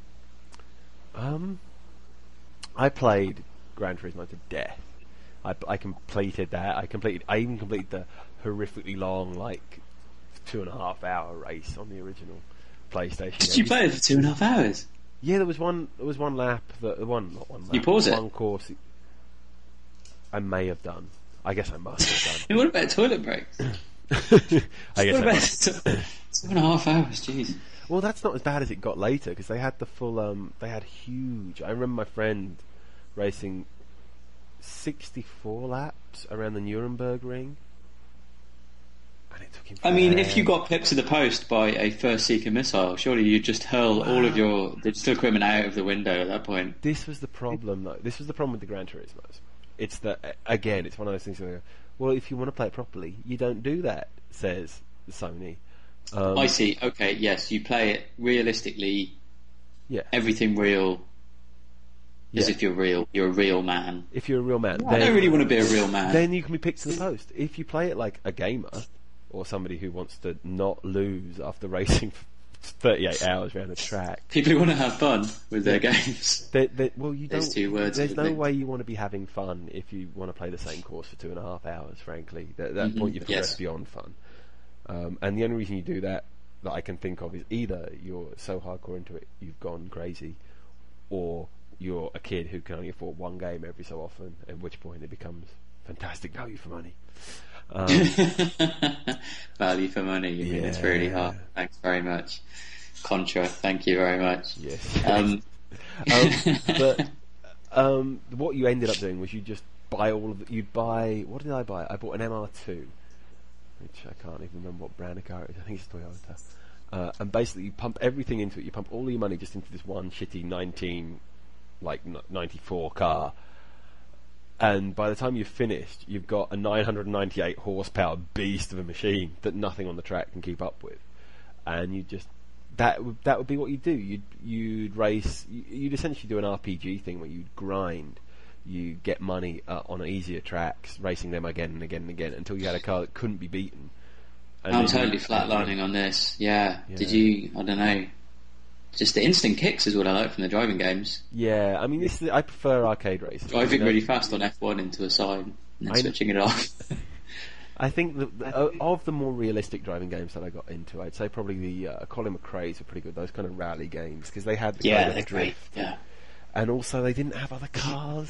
I played Gran Turismo to death. I completed that. I even completed the horrifically long, 2.5 hour race on the original PlayStation. Did you play it for 2.5 hours? Yeah, there was one lap. Not one lap. You pause it? One course. I may have done. I guess I must have done. What about toilet breaks? I guess I must. 2.5 hours, jeez. Well, that's not as bad as it got later because they had the full. They had huge. I remember my friend racing 64 laps around the Nuremberg ring, and it took him. I mean, if you got pipped to the post by a first Seeker missile, surely you'd just hurl all of your digital equipment out of the window at that point. This was the problem, though. This was the problem with the Gran Turismos. It's that again, it's one of those things where, well, if you want to play it properly, you don't do that, says Sony. I see. Okay, yes, you play it realistically. Yeah. Everything real. As if you're real. You're a real man. If you're a real man. I don't really want to be a real man. Then you can be picked to the post. If you play it like a gamer, or somebody who wants to not lose after racing for 38 hours around a track. People who want to have fun with their games. Well, you There's don't. 2 words. There's no way you want to be having fun if you want to play the same course for 2.5 hours, frankly. At that point you've progressed beyond fun. And the only reason you do that I can think of is either you're so hardcore into it you've gone crazy, or you're a kid who can only afford one game every so often, at which point it becomes fantastic value for money. Value for money, you mean it's really hard. Thanks very much. Contra, thank you very much. Yes. But what you ended up doing was you just buy all of it. What did I buy? I bought an MR2, which I can't even remember what brand of car it is. I think it's Toyota. And basically you pump everything into it. You pump all your money just into this one shitty 94 car. And by the time you've finished, you've got a 998 horsepower beast of a machine that nothing on the track can keep up with. And you just that would be what you'd do. You'd race. You'd essentially do an RPG thing where you'd grind. You get money on easier tracks, racing them again and again and again until you had a car that couldn't be beaten. And I'm totally flatlining on this. Yeah. Did you? I don't know. Just the instant kicks is what I like from the driving games. Yeah, I mean, I prefer arcade races. Driving really fast on F1 into a sign and then switching it off. I think of the more realistic driving games that I got into, I'd say probably the Colin McRae's are pretty good. Those kind of rally games because they had the kind of drift. Great. Yeah. And also they didn't have other cars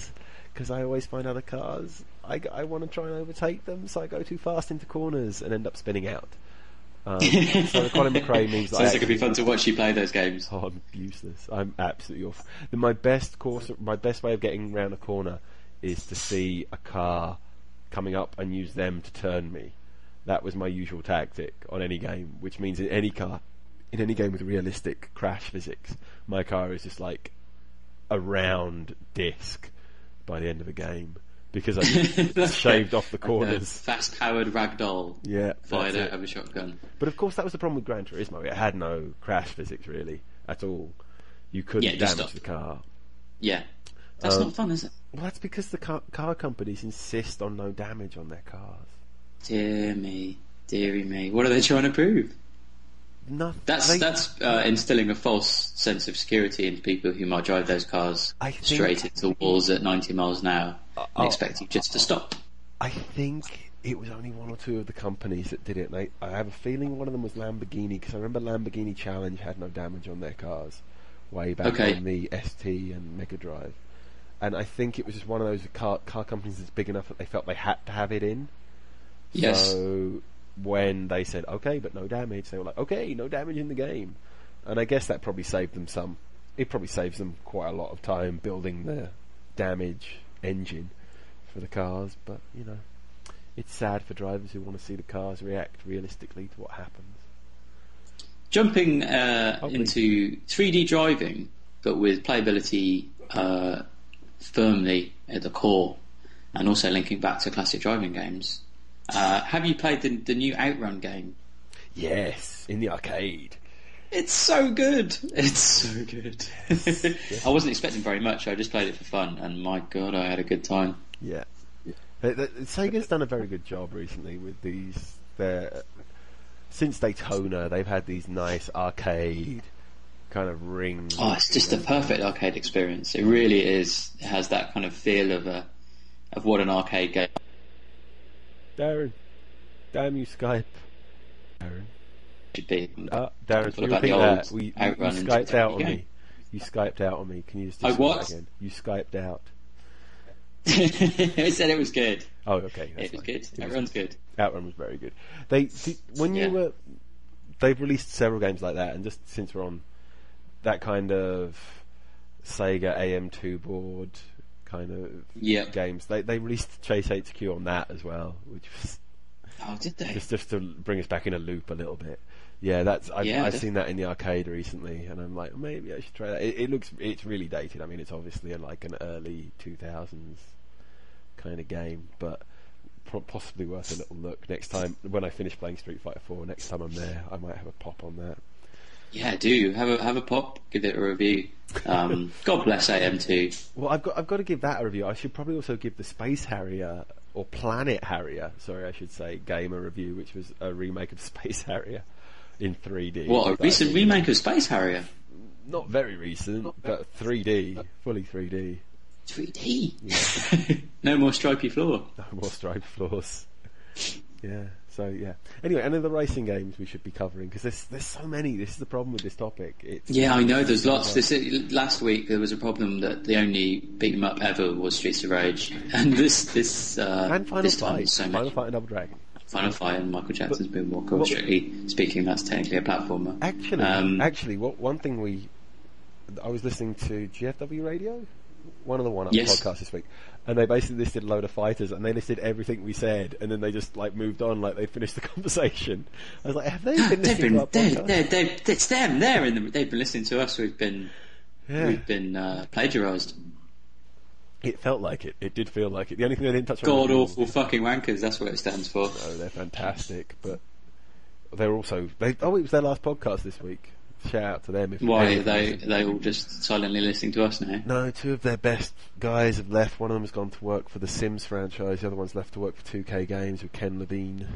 because I always find other cars. I want to try and overtake them, so I go too fast into corners and end up spinning out. So the Colin McRae means that Sounds like it'd be fun to watch you play those games. Oh, I'm useless. I'm absolutely awful. My best way of getting around a corner is to see a car coming up and use them to turn me. That was my usual tactic on any game, which means in any game with realistic crash physics, my car is just like a round disc by the end of the game. Because I just shaved off the corners. Fast-powered ragdoll fired out of a shotgun. But of course that was the problem with Gran Turismo. It had no crash physics really at all. You couldn't damage the car. Yeah. That's not fun, is it? Well, that's because the car companies insist on no damage on their cars. Dear me, dearie me. What are they trying to prove? Nothing. That's instilling a false sense of security into people who might drive those cars straight into walls at 90 miles an hour and expect you just to stop. I think it was only one or two of the companies that did it. And I have a feeling one of them was Lamborghini, because I remember Lamborghini Challenge had no damage on their cars way back on the ST and Mega Drive. And I think it was just one of those car companies that's big enough that they felt they had to have it in. Yes. So when they said, okay, but no damage, they were like, okay, no damage in the game. And I guess that probably saved them some. It probably saves them quite a lot of time building the damage engine for the cars. But, you know, it's sad for drivers who want to see the cars react realistically to what happens. Jumping into 3D driving, but with playability firmly at the core, and also linking back to classic driving games. Have you played the new Outrun game? Yes, in the arcade. It's so good. It's so good. Yes. I wasn't expecting very much. I just played it for fun, and my God, I had a good time. Yeah. Sega's done a very good job recently with these. Since Daytona, they've had these nice arcade kind of rings. Oh, it's just the perfect arcade experience. It really is. It has that kind of feel of what an arcade game. Darren, damn you, Skype. Darren. Should be. Darren, can you repeat that? You Skyped out on me. You Skyped out on me. Can you just do that again? You Skyped out. I said it was good. Oh, okay. It was good. Outrun's good. Outrun was very good. They've released several games like that, and just since we're on that kind of Sega AM2 board kind of games, they released Chase HQ on that as well, which was did they? Just to bring us back in a loop a little bit. Yeah, I've seen that in the arcade recently, and I'm like, maybe I should try that. It's really dated. I mean, it's obviously like an early 2000s kind of game, but possibly worth a little look next time when I finish playing Street Fighter 4. Next time I'm there, I might have a pop on that. Yeah, do have a pop, give it a review. God bless AM2. Well, I've got to give that a review. I should probably also give the Space Harrier, or Planet Harrier, sorry, I should say, game a review, which was a remake of Space Harrier in 3D. What, a recent remake of Space Harrier? Not very recent, but 3D, fully 3D. 3D? Yeah. No more stripy floor. No more striped floors. Yeah. So yeah. Anyway, and then the racing games we should be covering, because there's so many. This is the problem with this topic. I know. There's lots. Last week there was a problem that the only beat 'em up ever was Streets of Rage, and this and Final this Fight, time so Final Fight and Double Dragon. Final Fight and Michael Jackson's Moonwalker. Strictly speaking, that's technically a platformer. Actually, one thing I was listening to GFW Radio, one of the one-up podcasts this week, and they basically listed a load of fighters, and they listed everything we said, and then they just like moved on, like they finished the conversation. I was like, have they been listening to our podcast? It's them. They've been listening to us. We've been plagiarised. It felt like it. It did feel like it. The only thing they didn't touch on. God awful fucking wankers. That's what it stands for. No, they're fantastic, but they're also. It was their last podcast this week. Shout out to them. Why are they all just silently listening to us now? No, two of their best guys have left. One of them has gone to work for the Sims franchise. The other one's left to work for 2K Games with Ken Levine,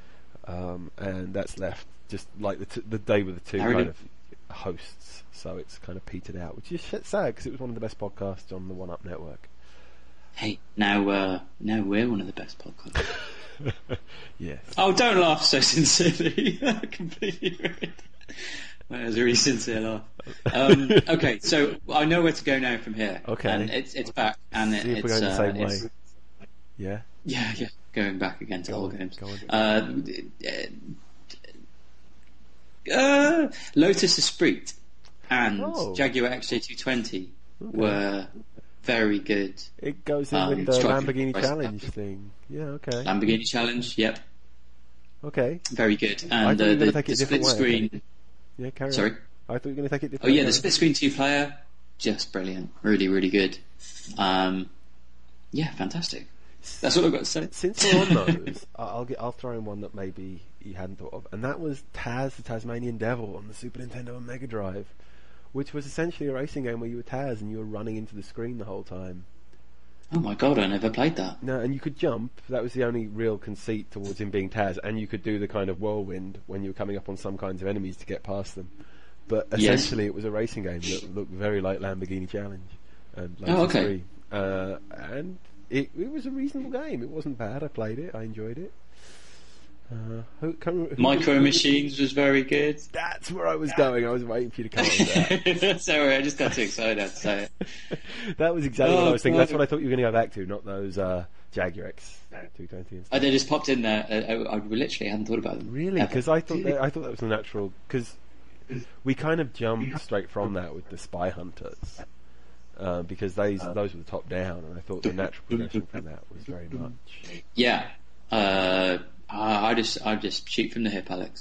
and that's left just like the day with the two kind of hosts. So it's kind of petered out, which is sad because it was one of the best podcasts on the One Up Network. Hey, now we're one of the best podcasts. Yes. Oh, don't laugh so sincerely. Completely ruined. That was a really sincere laugh. Okay, so I know where to go now from here. Okay. And it's back, and See if it's we're going the same it's, way. Yeah. yeah, going back again to old games. Go on. Lotus Esprit and Oh. Jaguar XJ220 were very good. It goes in with the striking Lamborghini price Challenge tag. thing. Yeah, okay. Lamborghini Challenge, yep, Okay. very good. I And thought you were gonna the take it a split different way, screen. Yeah, carry Sorry. on. I thought you were going to take it Oh different. yeah, the split screen 2-player, just brilliant, really, really good. Yeah, fantastic. That's all I've got to say. Since we're on those, I'll throw in one that maybe you hadn't thought of, and that was Taz, the Tasmanian Devil, on the Super Nintendo and Mega Drive, which was essentially a racing game where you were Taz and you were running into the screen the whole time. Oh my god, I never played that. No, and you could jump. That was the only real conceit towards him being Taz, and you could do the kind of whirlwind when you were coming up on some kinds of enemies to get past them. But essentially, It was a racing game that looked very like Lamborghini Challenge and Lotus 3. And it was a reasonable game. It wasn't bad. I played it. I enjoyed it. Micro Machines was very good. That's where I was going. I was waiting for you to come up with that. Sorry, I just got too excited to say it. That was exactly what I was thinking. God. That's what I thought you were going to go back to, not those Jaguar X220 and stuff. They just popped in there. I literally hadn't thought about them. Really? ever. Because I thought that was the natural. Because we kind of jumped straight from that with the Spy Hunters, because those were the top down, and I thought the natural progression from that was very much. Yeah. I just shoot from the hip, Alex.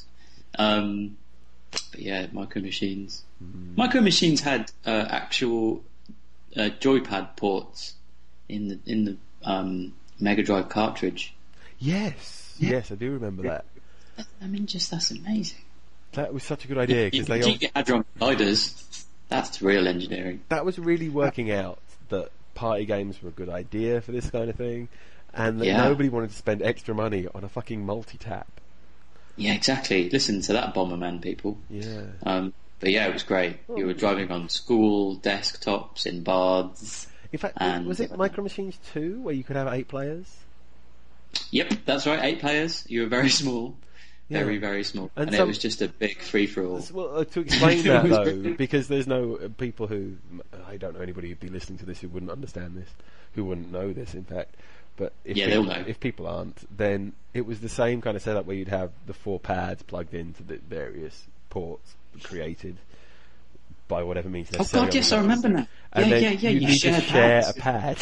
But yeah, Micro Machines. Micro Machines had actual joypad ports in the Mega Drive cartridge. Yes, I do remember that. I mean, that's amazing. That was such a good idea because they You Hadron Colliders. That's real engineering. that was really working out that party games were a good idea for this kind of thing, and that nobody wanted to spend extra money on a fucking multi-tap. Yeah, exactly. Listen to that, Bomberman people. Yeah. But yeah, it was great. You were driving on school desktops in baths. In fact, And- was it Micro Machines 2 where you could have 8 players? Yep, that's right. 8 players. You were very small. Very, Yeah. very small. And And it some- was just a big free-for-all. Well, to explain that though, because there's no people who I don't know anybody who'd be listening to this who wouldn't understand this, who wouldn't know this, in fact. But if Yeah, people, they'll know. if people aren't, then it was the same kind of setup where you'd have the 4 pads plugged into the various ports created by whatever means Oh necessary. god, yes, I remember now. And Yeah, then yeah. you'd You need to shared share pads. a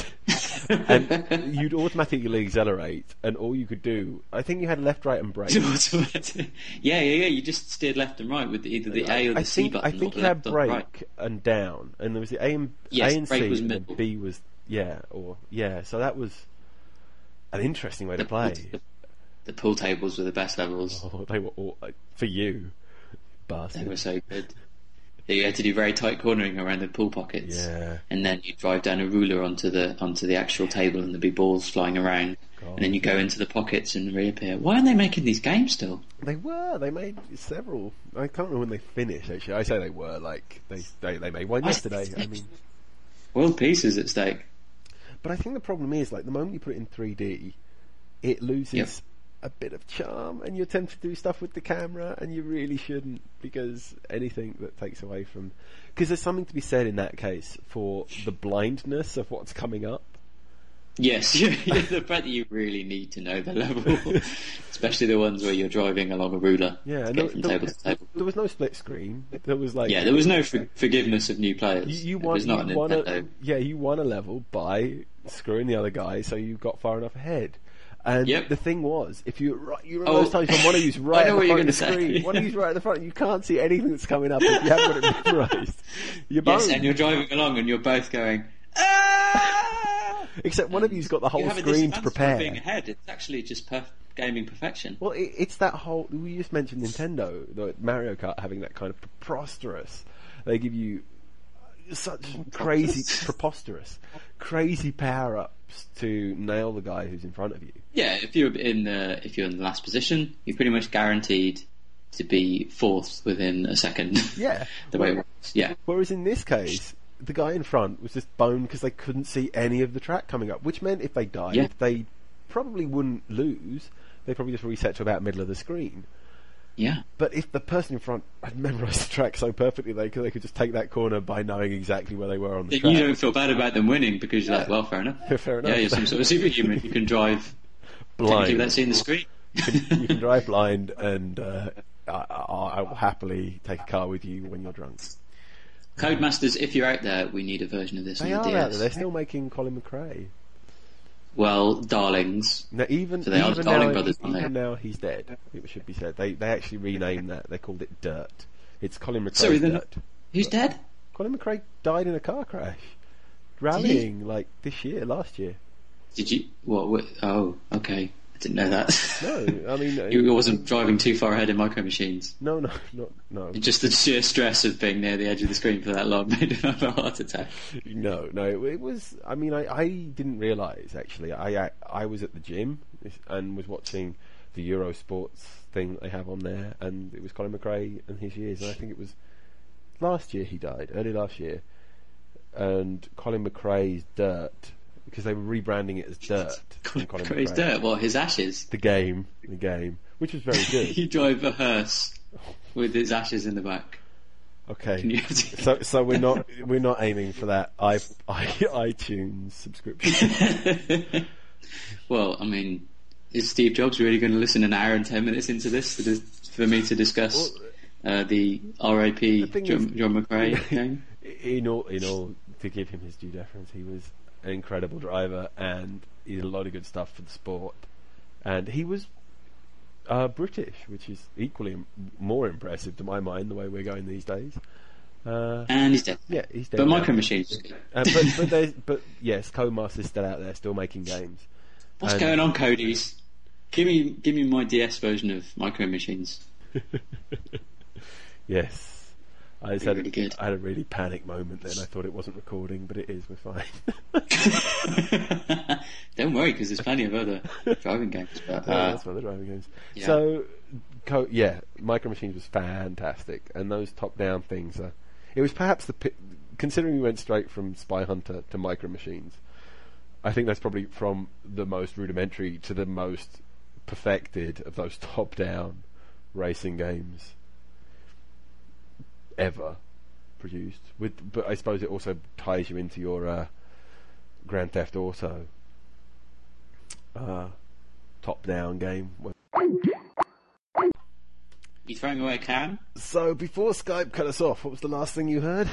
pad, and you'd automatically accelerate, and all you could do, I think you had left, right, and brake. Automatic. Yeah. You just steered left and right with either the A or the C button. I think or you had left or brake right. and down, and there was the A and Yes, A and brake C, was and then middle. B was So that was an interesting way to play. The pool tables were the best levels. Oh, they were all for you, They bastard. were so good. You had to do very tight cornering around the pool pockets. Yeah. And then you drive down a ruler onto the actual table, and there'd be balls flying around. God. And then you go into the pockets and reappear. Why aren't they making these games still? They were. They made several. I can't remember when they finished. Actually, I say they were. Like they made one yesterday. I mean. World peace is at stake. But I think the problem is, like, the moment you put it in 3D, it loses Yep. a bit of charm, and you're tempted to do stuff with the camera, and you really shouldn't, because anything that takes away from... Because there's something to be said in that case for the blindness of what's coming up. Yes, the fact that you really need to know the level, especially the ones where you're driving along a ruler. Yeah, to and get from table to table. there was no split screen. There was like... Yeah, there was no forgiveness of new players. You It won, was not you won a, Nintendo. you won a level by screwing the other guy, so you got far enough ahead. And Yep. the thing was, if you were Oh, those times when one of you's right I at know the what you're front of the gonna say. screen, one of you's right at the front, and you can't see anything that's coming up if you haven't got it memorised. You're Yes, boned. and you're driving along and you're both going, ah! Except one of you's got the whole You have a screen to disadvantage prepare. for being ahead. It's actually just gaming perfection. Well, it's that whole... We just mentioned Nintendo, the Mario Kart having that kind of preposterous... They give you such preposterous, crazy power-ups to nail the guy who's in front of you. Yeah, if you're in the last position, you're pretty much guaranteed to be fourth within a second. Yeah. The way it works. Yeah. Whereas in this case, the guy in front was just boned because they couldn't see any of the track coming up, which meant if they died, Yeah. they probably wouldn't lose. They probably just reset to about middle of the screen. Yeah. But if the person in front had memorised the track so perfectly, they could just take that corner by knowing exactly where they were on the track. You don't feel bad about them winning because you're like, well, fair enough. Fair enough. Yeah, you're some sort of superhuman. You can drive blind without seeing the screen. you can drive blind, and I will happily take a car with you when you're drunk. Codemasters, if you're out there, we need a version of this They on the are DS. out there. They're still making Colin McRae. Well, darlings. Now, even So they are even Darling now, brothers, aren't even they? now he's dead. It should be said. They actually renamed that. They called it Dirt. It's Colin McRae's Sorry, then Dirt. who's dead? Colin McRae died in a car crash, rallying like last year. Did you? What? Oh, okay. I didn't know that. No, I mean You wasn't driving too far ahead in Micro Machines. no. Just the sheer stress of being near the edge of the screen for that long made him have a heart attack. No. It was. I mean, I didn't realise actually. I was at the gym and was watching the Eurosports thing they have on there, and it was Colin McRae and his years. And I think it was last year he died, early last year, and Colin McRae's Dirt, because they were rebranding it as Dirt. from Colin His McRae. dirt, what, his ashes? The game, which was very good. You drive a hearse with his ashes in the back. Okay, Can you so we're not aiming for that iTunes subscription. Well, I mean, is Steve Jobs really going to listen an hour and 10 minutes into this for me to discuss the R.I.P. John McRae game? In all, to give him his due deference, he was an incredible driver, and he did a lot of good stuff for the sport. And he was British, which is equally more impressive to my mind, the way we're going these days. And he's dead. Yeah, he's dead. But now. Micro Machines. But yes, Codemasters still out there, still making games. What's going on, Cody's? Give me my DS version of Micro Machines. Yes. I had a really panic moment then. I thought it wasn't recording, but it is. We're fine. Don't worry, because there's plenty of other driving games. But, that's one of the driving games. Yeah. So, Micro Machines was fantastic, and those top-down things are. It was perhaps considering we went straight from Spy Hunter to Micro Machines. I think that's probably from the most rudimentary to the most perfected of those top-down racing games ever produced. But I suppose it also ties you into your Grand Theft Auto top-down game. You throwing away a can? So before Skype cut us off, what was the last thing you heard?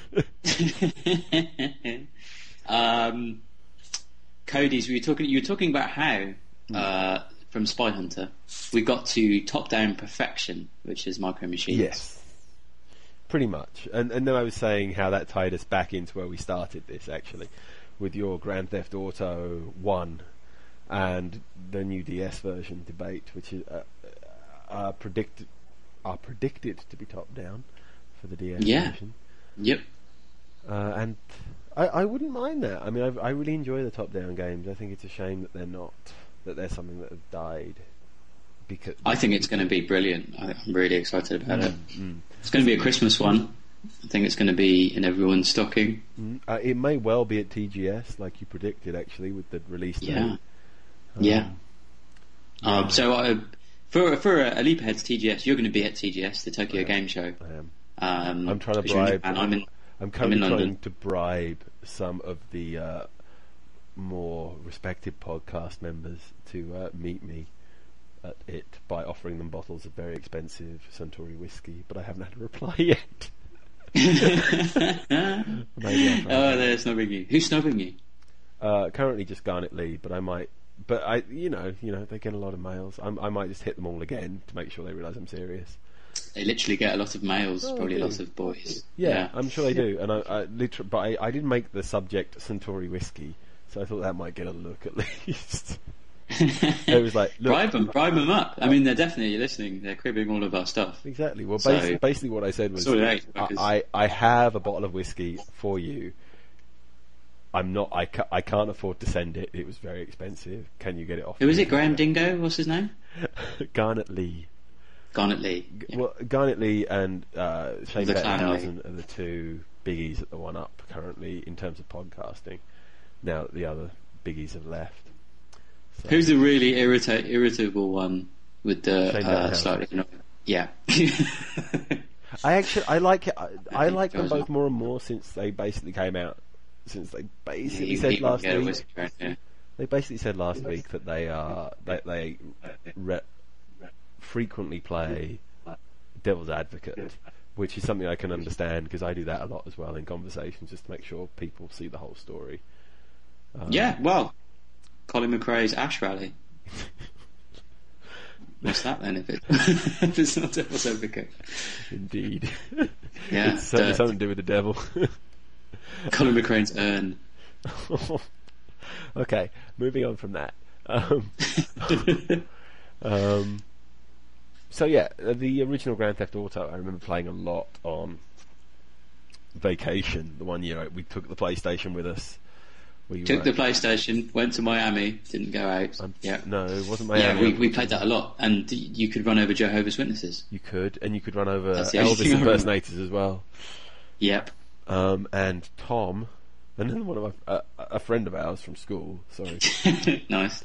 Cody's. You were talking about how from Spy Hunter we got to top-down perfection, which is Micro Machines. Yes. Pretty much, and then I was saying how that tied us back into where we started this actually, with your Grand Theft Auto 1 and the new DS version debate, which is predicted to be top down for the DS version. Yep. And I wouldn't mind that. I mean, I really enjoy the top down games. I think it's a shame that they're not, that they're something that have died. Because I think it's going to be brilliant. I'm really excited about it. It's going to be a Christmas one. I think it's going to be in everyone's stocking. It may well be at TGS, like you predicted, actually, with the release date. So for a leap ahead to TGS, you're going to be at TGS, the Tokyo Game Show. I am. I'm trying to bribe. I'm currently trying to bribe some of the more respected podcast members to meet me at it by offering them bottles of very expensive Suntory whiskey, but I haven't had a reply yet. They're snubbing you. Who's snubbing you? Currently just Garnet Lee, but I might. But I, you know, they get a lot of mails. I might just hit them all again to make sure they realise I'm serious. They literally get a lot of males, probably lots of boys. Yeah, I'm sure they do. And I didn't make the subject Suntory whiskey, so I thought that might get a look at least. It was like, look, bribe them up. I mean, they're definitely listening. They're cribbing all of our stuff. Exactly. Well, basically what I said was, I have a bottle of whiskey for you. I can't afford to send it. It was very expensive. Can you get it off? Who is it? Graham Dingo? What's his name? Garnet Lee. Garnet Lee. Yeah. Well, Garnet Lee and Shane Bettenhausen are the two biggies at the one up currently in terms of podcasting. Now that the other biggies have left. So. Who's the really irritable one with the slightly annoying? Yeah. I like it. I like them Goes both on. more and more since they basically came out. Since they basically He said can last get a week. whiskey drink, yeah. They basically said last week that they frequently play devil's advocate, which is something I can understand because I do that a lot as well in conversations, just to make sure people see the whole story. Yeah, well, Colin McRae's Ash Rally. What's that then? If it's not Devil's Advocate. Indeed. Yeah, It's certainly something to do with the devil. Colin McRae's urn. Okay, moving on from that. So yeah, the original Grand Theft Auto I remember playing a lot on vacation. The one year we took the PlayStation with us. We Took the PlayStation, went to Miami, didn't go out. Yeah, no, it wasn't Miami. Yeah, we played that a lot, and you could run over Jehovah's Witnesses. You could, and you could run over That's the only thing Elvis I remember. impersonators as well. Yep. And Tom, and then one of a friend of ours from school. Sorry. Nice.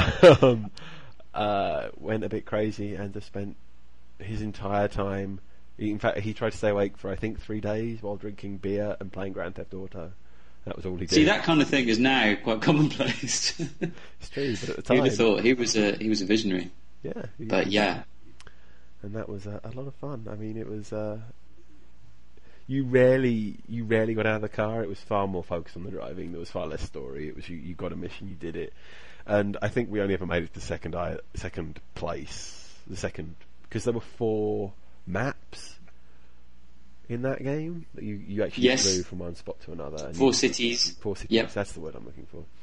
Went a bit crazy and just spent his entire time. In fact, he tried to stay awake for I think 3 days while drinking beer and playing Grand Theft Auto. That was all he did. See, that kind of thing is now quite commonplace. It's true, but at the time, Who'd have thought he was a visionary? yeah. But yeah, And that was a lot of fun. I mean, it was. You rarely got out of the car. It was far more focused on the driving. There was far less story. It was you got a mission, you did it, and I think we only ever made it to second place. Because there were 4 maps in that game that you actually Yes. flew from one spot to another. And 4 cities. 4 cities. Yep. That's the word I'm looking for.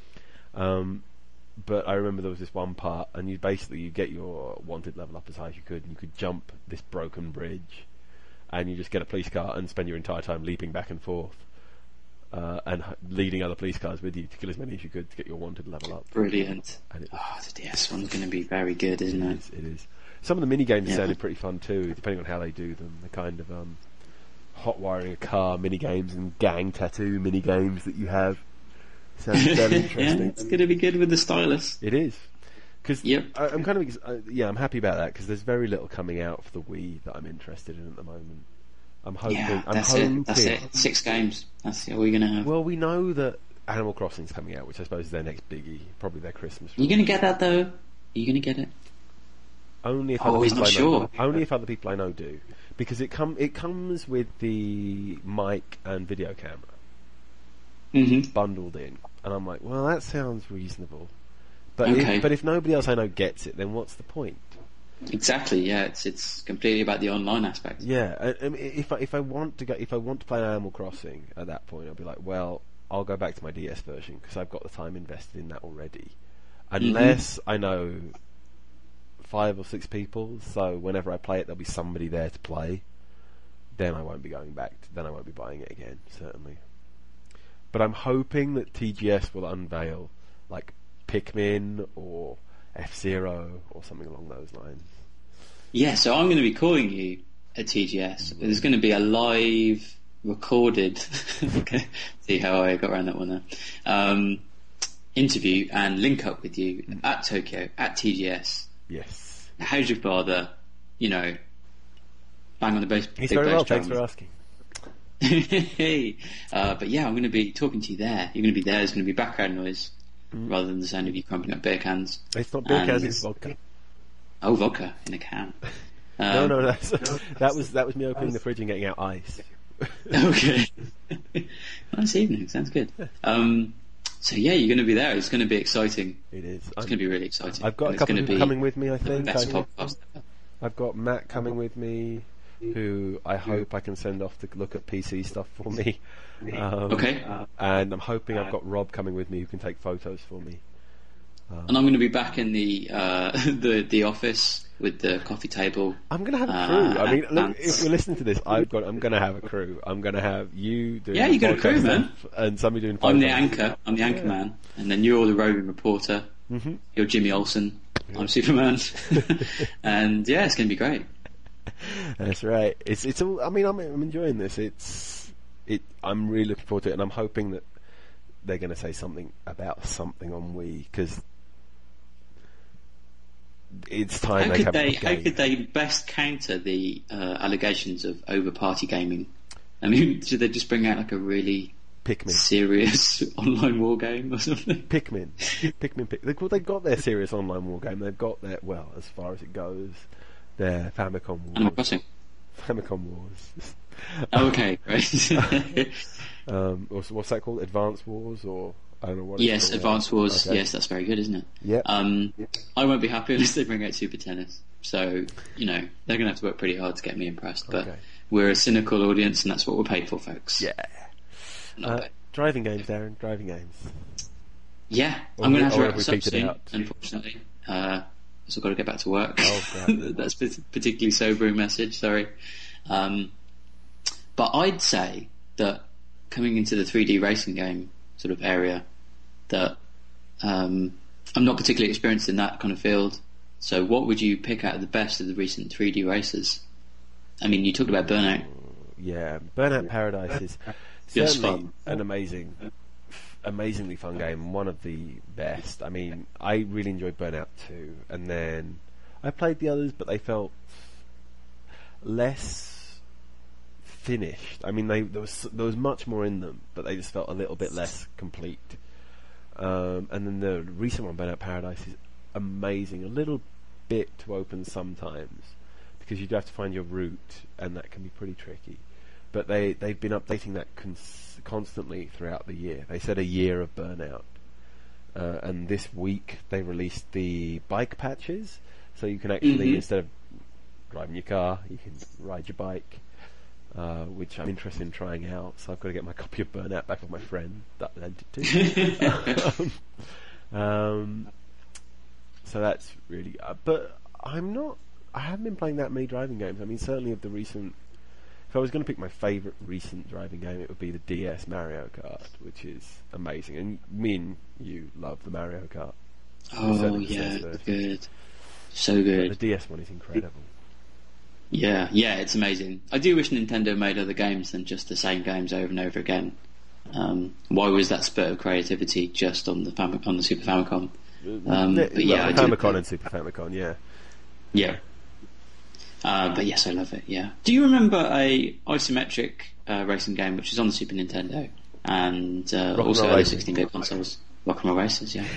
But I remember there was this one part, and you get your wanted level up as high as you could, and you could jump this broken bridge, and you just get a police car and spend your entire time leaping back and forth, and leading other police cars with you to kill as many as you could to get your wanted level up. Brilliant. And it, The DS one's going to be very good, isn't it? it is. Some of the mini games Yeah. sounded pretty fun too, depending on how they do them. The kind of hot wiring a car mini games and gang tattoo mini games that you have sounds fairly Yeah, interesting. it's going to be good with the stylus. It is. Because Yep. I'm kind of I'm happy about that because there's very little coming out for the Wii that I'm interested in at the moment. I'm hoping. Yeah, I'm that's hoping. it. That's it. 6 games. That's all we're going to have. Well, we know that Animal Crossing's coming out, which I suppose is their next biggie, probably their Christmas. Are you going to get that though? Are you going to get it? Only if Oh, other he's people not I know. sure. Only if other people I know do, because it comes with the mic and video camera Mm-hmm. bundled in, and I'm like, well, that sounds reasonable. But Okay. if nobody else I know gets it, then what's the point? Exactly. Yeah, it's completely about the online aspect. Yeah, I mean, if I want to play Animal Crossing at that point, I'll be like, well, I'll go back to my DS version because I've got the time invested in that already. Unless I know 5 or 6 people, so whenever I play it, there'll be somebody there to play. Then I won't be going back. Then I won't be buying it again, certainly. But I'm hoping that TGS will unveil like Pikmin or F-Zero or something along those lines. Yeah, so I'm going to be calling you at TGS. There's going to be a live recorded okay, see how I got around that one there. Interview and link up with you at Tokyo at TGS. Yes. How's your father? You know, bang on the bass. He's big very bass well, drums. thanks for asking. Hey, but yeah, I'm going to be talking to you there. You're going to be there. There's going to be background noise rather than the sound of you crumpling up beer cans. It's not beer And- cans, it's vodka. Oh, vodka in a can. No, that was me opening the fridge and getting out ice. Okay. Nice evening. Sounds good. So yeah, you're going to be there. It's going to be exciting. It is. It's going to be really exciting. I've got And a it's couple going of to people be coming with me, I the think. best podcast ever. I've got Matt coming with me, who I hope I can send off to look at PC stuff for me. Okay. And I'm hoping I've got Rob coming with me who can take photos for me. And I'm going to be back in the the office with the coffee table. I'm going to have a crew. I mean, look, and- if you're listening to this, I'm going to have a crew. I'm going to have you doing Yeah, you got a podcast crew, man. stuff and somebody doing photos. I'm the anchor. I'm the anchor man, and then you're the roving reporter. Mm-hmm. You're Jimmy Olsen. I'm Superman. And yeah, it's going to be great. That's right. It's all. I mean, I'm enjoying this. I'm really looking forward to it, and I'm hoping that they're going to say something about something on Wii because it's time How they could come they? up How with could they best counter the allegations of over party gaming? I mean, should they just bring out like a really Pikmin. serious online war game or something? Pikmin. They've got their serious online war game. They've got their, well, as far as it goes, their Famicom Animal Wars. Crossing. Famicom Wars. Oh, okay, right. What's that called? Advance Wars, or I don't know what. Yes, it's called. Advance Wars. Okay. Yes, that's very good, isn't it? Yeah. I won't be happy unless they bring out Super Tennis. So, you know, they're going to have to work pretty hard to get me impressed. But Okay. we're a cynical audience, and that's what we're paid for, folks. Yeah. Not bad. Driving games, Darren. Driving games. Yeah, Or I'm going to have to or wrap have we this up petered soon, out? unfortunately. So I've got to get back to work. Oh, crap. That's a particularly sobering message, sorry. But I'd say that coming into the 3D racing game sort of area, that I'm not particularly experienced in that kind of field. So what would you pick out of the best of the recent 3D races? I mean, you talked about Burnout. Yeah, Burnout Paradise is Just certainly fun. an amazingly fun game, one of the best. I mean, I really enjoyed Burnout 2, and then I played the others, but they felt less finished. I mean, there was much more in them, but they just felt a little bit less complete. And then the recent one, Burnout Paradise, is amazing. A little bit to open sometimes, because you do have to find your route, and that can be pretty tricky. But they've been updating that constantly throughout the year. They said a year of Burnout, and this week they released the bike patches, so you can actually instead of driving your car, you can ride your bike, which I'm interested in trying out. So I've got to get my copy of Burnout back off my friend that lent it to. So that's really. But I haven't been playing that many driving games. I mean, certainly of the recent. If I was going to pick my favourite recent driving game, it would be the DS Mario Kart, which is amazing. And me and you love the Mario Kart. Oh, Certainly the yeah, DS version. good. So But good. the DS one is incredible. Yeah, it's amazing. I do wish Nintendo made other games than just the same games over and over again. Why was that spurt of creativity just on the Super Famicom? But yeah, I do. Famicom and Super Famicom, yeah. Yeah. But yes, I love it. Yeah. Do you remember a isometric racing game which is on the Super Nintendo and also Roll other Racing. 16-bit consoles? Rock and Roll Racers, yeah.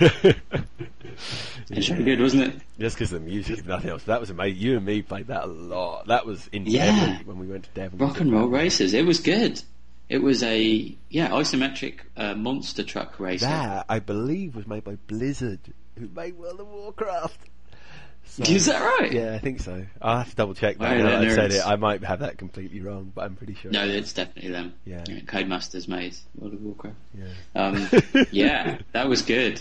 It's really good, wasn't it? Just because of the music, if nothing else. That was amazing. You and me played that a lot. That was in Yeah. Devon when we went to Devon. Rock and Roll Racers. It was good. It was a isometric monster truck racer. That, I believe, was made by Blizzard, who made World of Warcraft. So, Is that right? Yeah, I think so. I'll have to double check that. Wow, Now that they're I've said nerds. it, I might have that completely wrong, but I'm pretty sure. No, it's definitely them. Yeah. Codemasters made World of Warcraft. Yeah. Yeah, that was good.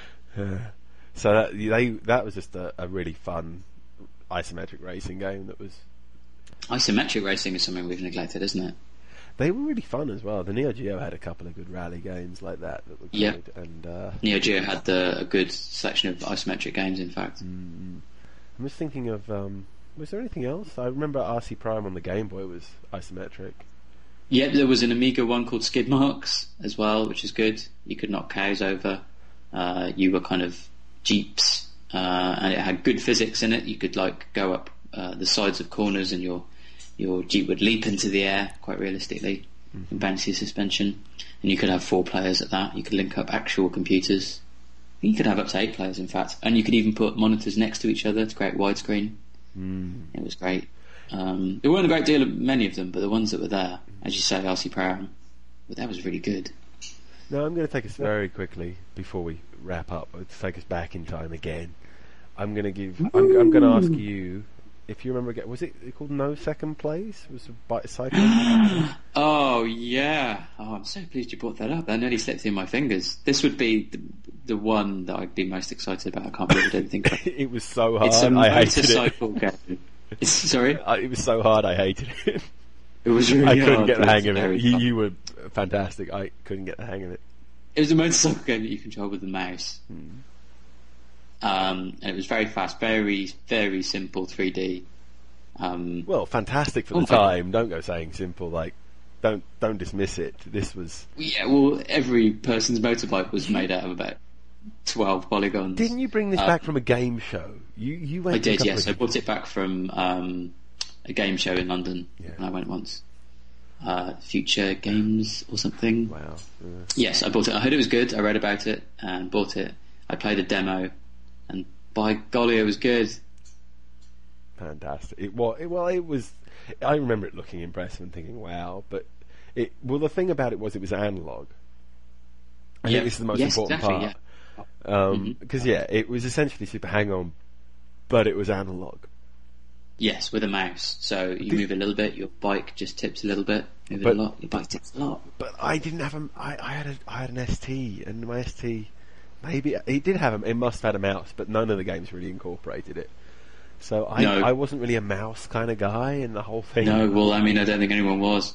So that was just a really fun isometric racing game. That was. Isometric racing is something we've neglected, isn't it? They were really fun as well. The Neo Geo had a couple of good rally games like that were good. Yeah. And Neo Geo had a good selection of isometric games, in fact. I'm just thinking of was there anything else? I remember RC Prime on the Game Boy was isometric. Yeah, there was an Amiga one called Skid Marks as well, which is good. You could knock cows over. You were kind of jeeps, and it had good physics in it. You could like go up the sides of corners, and your jeep would leap into the air quite realistically in bouncy suspension. And you could have 4 players at that. You could link up actual computers. You could have up to 8 players, in fact, and you could even put monitors next to each other to create widescreen. It was great. There weren't a great deal of many of them, but the ones that were there, as you say, RC Prime, well, that was really good. Now I'm going to take us very quickly before we wrap up. To take us back in time again. I'm going to ask you if you remember. Was it called No Second Place? Was it Bicycle? Oh yeah! Oh, I'm so pleased you brought that up. That nearly slipped through my fingers. This would be the one that I'd be most excited about. I can't believe I didn't think of it. It was so hard. It's a I hated it. motorcycle game. Sorry? It was so hard. I hated it. It was really I couldn't hard, get the but hang of very it. fun. You were fantastic. I couldn't get the hang of it. It was a motorcycle game that you control with the mouse. And it was very fast, very, very simple 3D. Well, fantastic for the my- time. Don't go saying simple. Like, don't dismiss it. This was. Yeah, well, every person's motorbike was made out of about 12 polygons. Didn't you bring this back from a game show? You went. I did, yes. I Of bought it back from a game show in London. Yeah. And I went once. Future Games or something. Wow. Yeah. Yes, I bought it. I heard it was good. I read about it and bought it. I played a demo, and by golly, it was good. Fantastic. It was. I remember it looking impressive and thinking, "Wow!" But the thing about it was analog. I think this is the most important exactly, part. Because it was essentially Super Hang-On, but it was analog. Yes, with a mouse. So you move a little bit, your bike just tips a little bit. Move it a lot, your bike tips a lot. But I didn't have I had an ST, and my ST, maybe it did have it must have had a mouse, but none of the games really incorporated it. So I wasn't really a mouse kind of guy in the whole thing. No, well, I mean, I don't think anyone was.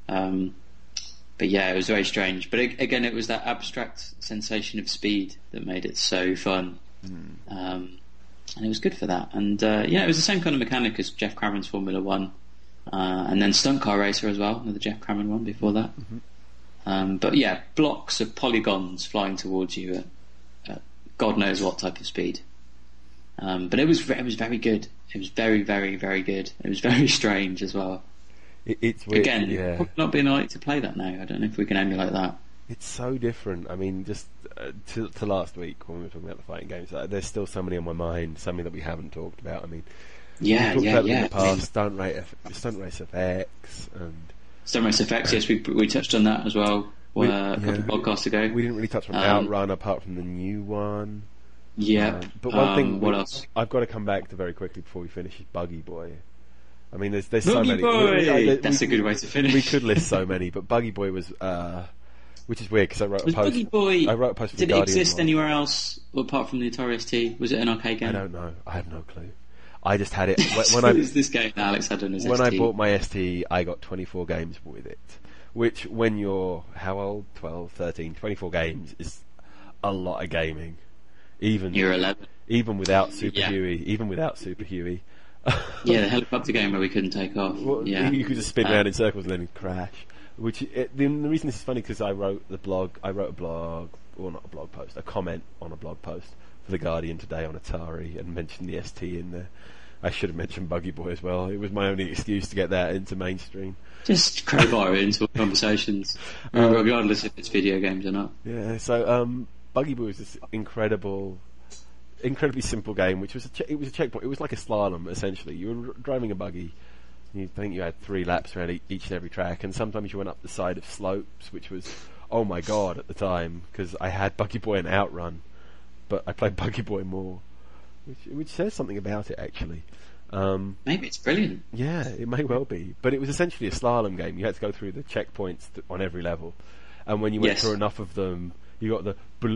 But yeah, it was very strange. But again, it was that abstract sensation of speed that made it so fun. And it was good for that. And it was the same kind of mechanic as Jeff Cameron's Formula 1. And then Stunt Car Racer as well, another Jeff Cameron one before that. But yeah, blocks of polygons flying towards you at God knows what type of speed. But it was very good. It was very, very, very good. It was very strange as well. It's weird. Again, it would not be nice to play that now. I don't know if we can emulate that. It's so different. I mean, just to last week when we were talking about the fighting games, there's still so many on my mind, so many that we haven't talked about. I mean, we talked about them in the past, Stunt Race FX, and Stunt Race FX. Yes, we touched on that as well a couple of podcasts ago. We didn't really touch on Outrun apart from the new one. Yeah, but one thing, what else? I've got to come back to very quickly before we finish is Buggy Boy. I mean, there's Buggy so many. Boy! That's a good way to finish. We could list so many, but Buggy Boy was, which is weird because I wrote a post. Buggy Boy, I wrote a post for did the it Guardian exist anywhere else apart from the Atari ST? Was it an arcade game? I don't know. I have no clue. I just had it when It's this game that Alex had on his when ST. I bought my ST, I got 24 games with it, which when you're how old? 12, 13, 24 games is a lot of gaming. You're 11. Even without Super Huey. Yeah, the helicopter game where we couldn't take off. Well, you could just spin around in circles and then crash. The reason this is funny because I wrote a comment on a blog post for the Guardian today on Atari and mentioned the ST in there. I should have mentioned Buggy Boy as well. It was my only excuse to get that into mainstream. Just crowbar it into conversations, regardless if it's video games or not. Yeah, so Buggy Boy was this incredibly simple game, which was it was a checkpoint. It was like a slalom essentially. You were driving a buggy. You think you had 3 laps around each and every track, and sometimes you went up the side of slopes, which was oh my god at the time because I had Buggy Boy and Outrun, but I played Buggy Boy more, which says something about it actually. Maybe it's brilliant. Yeah, it may well be, but it was essentially a slalom game. You had to go through the checkpoints on every level, and when you went through enough of them, you got the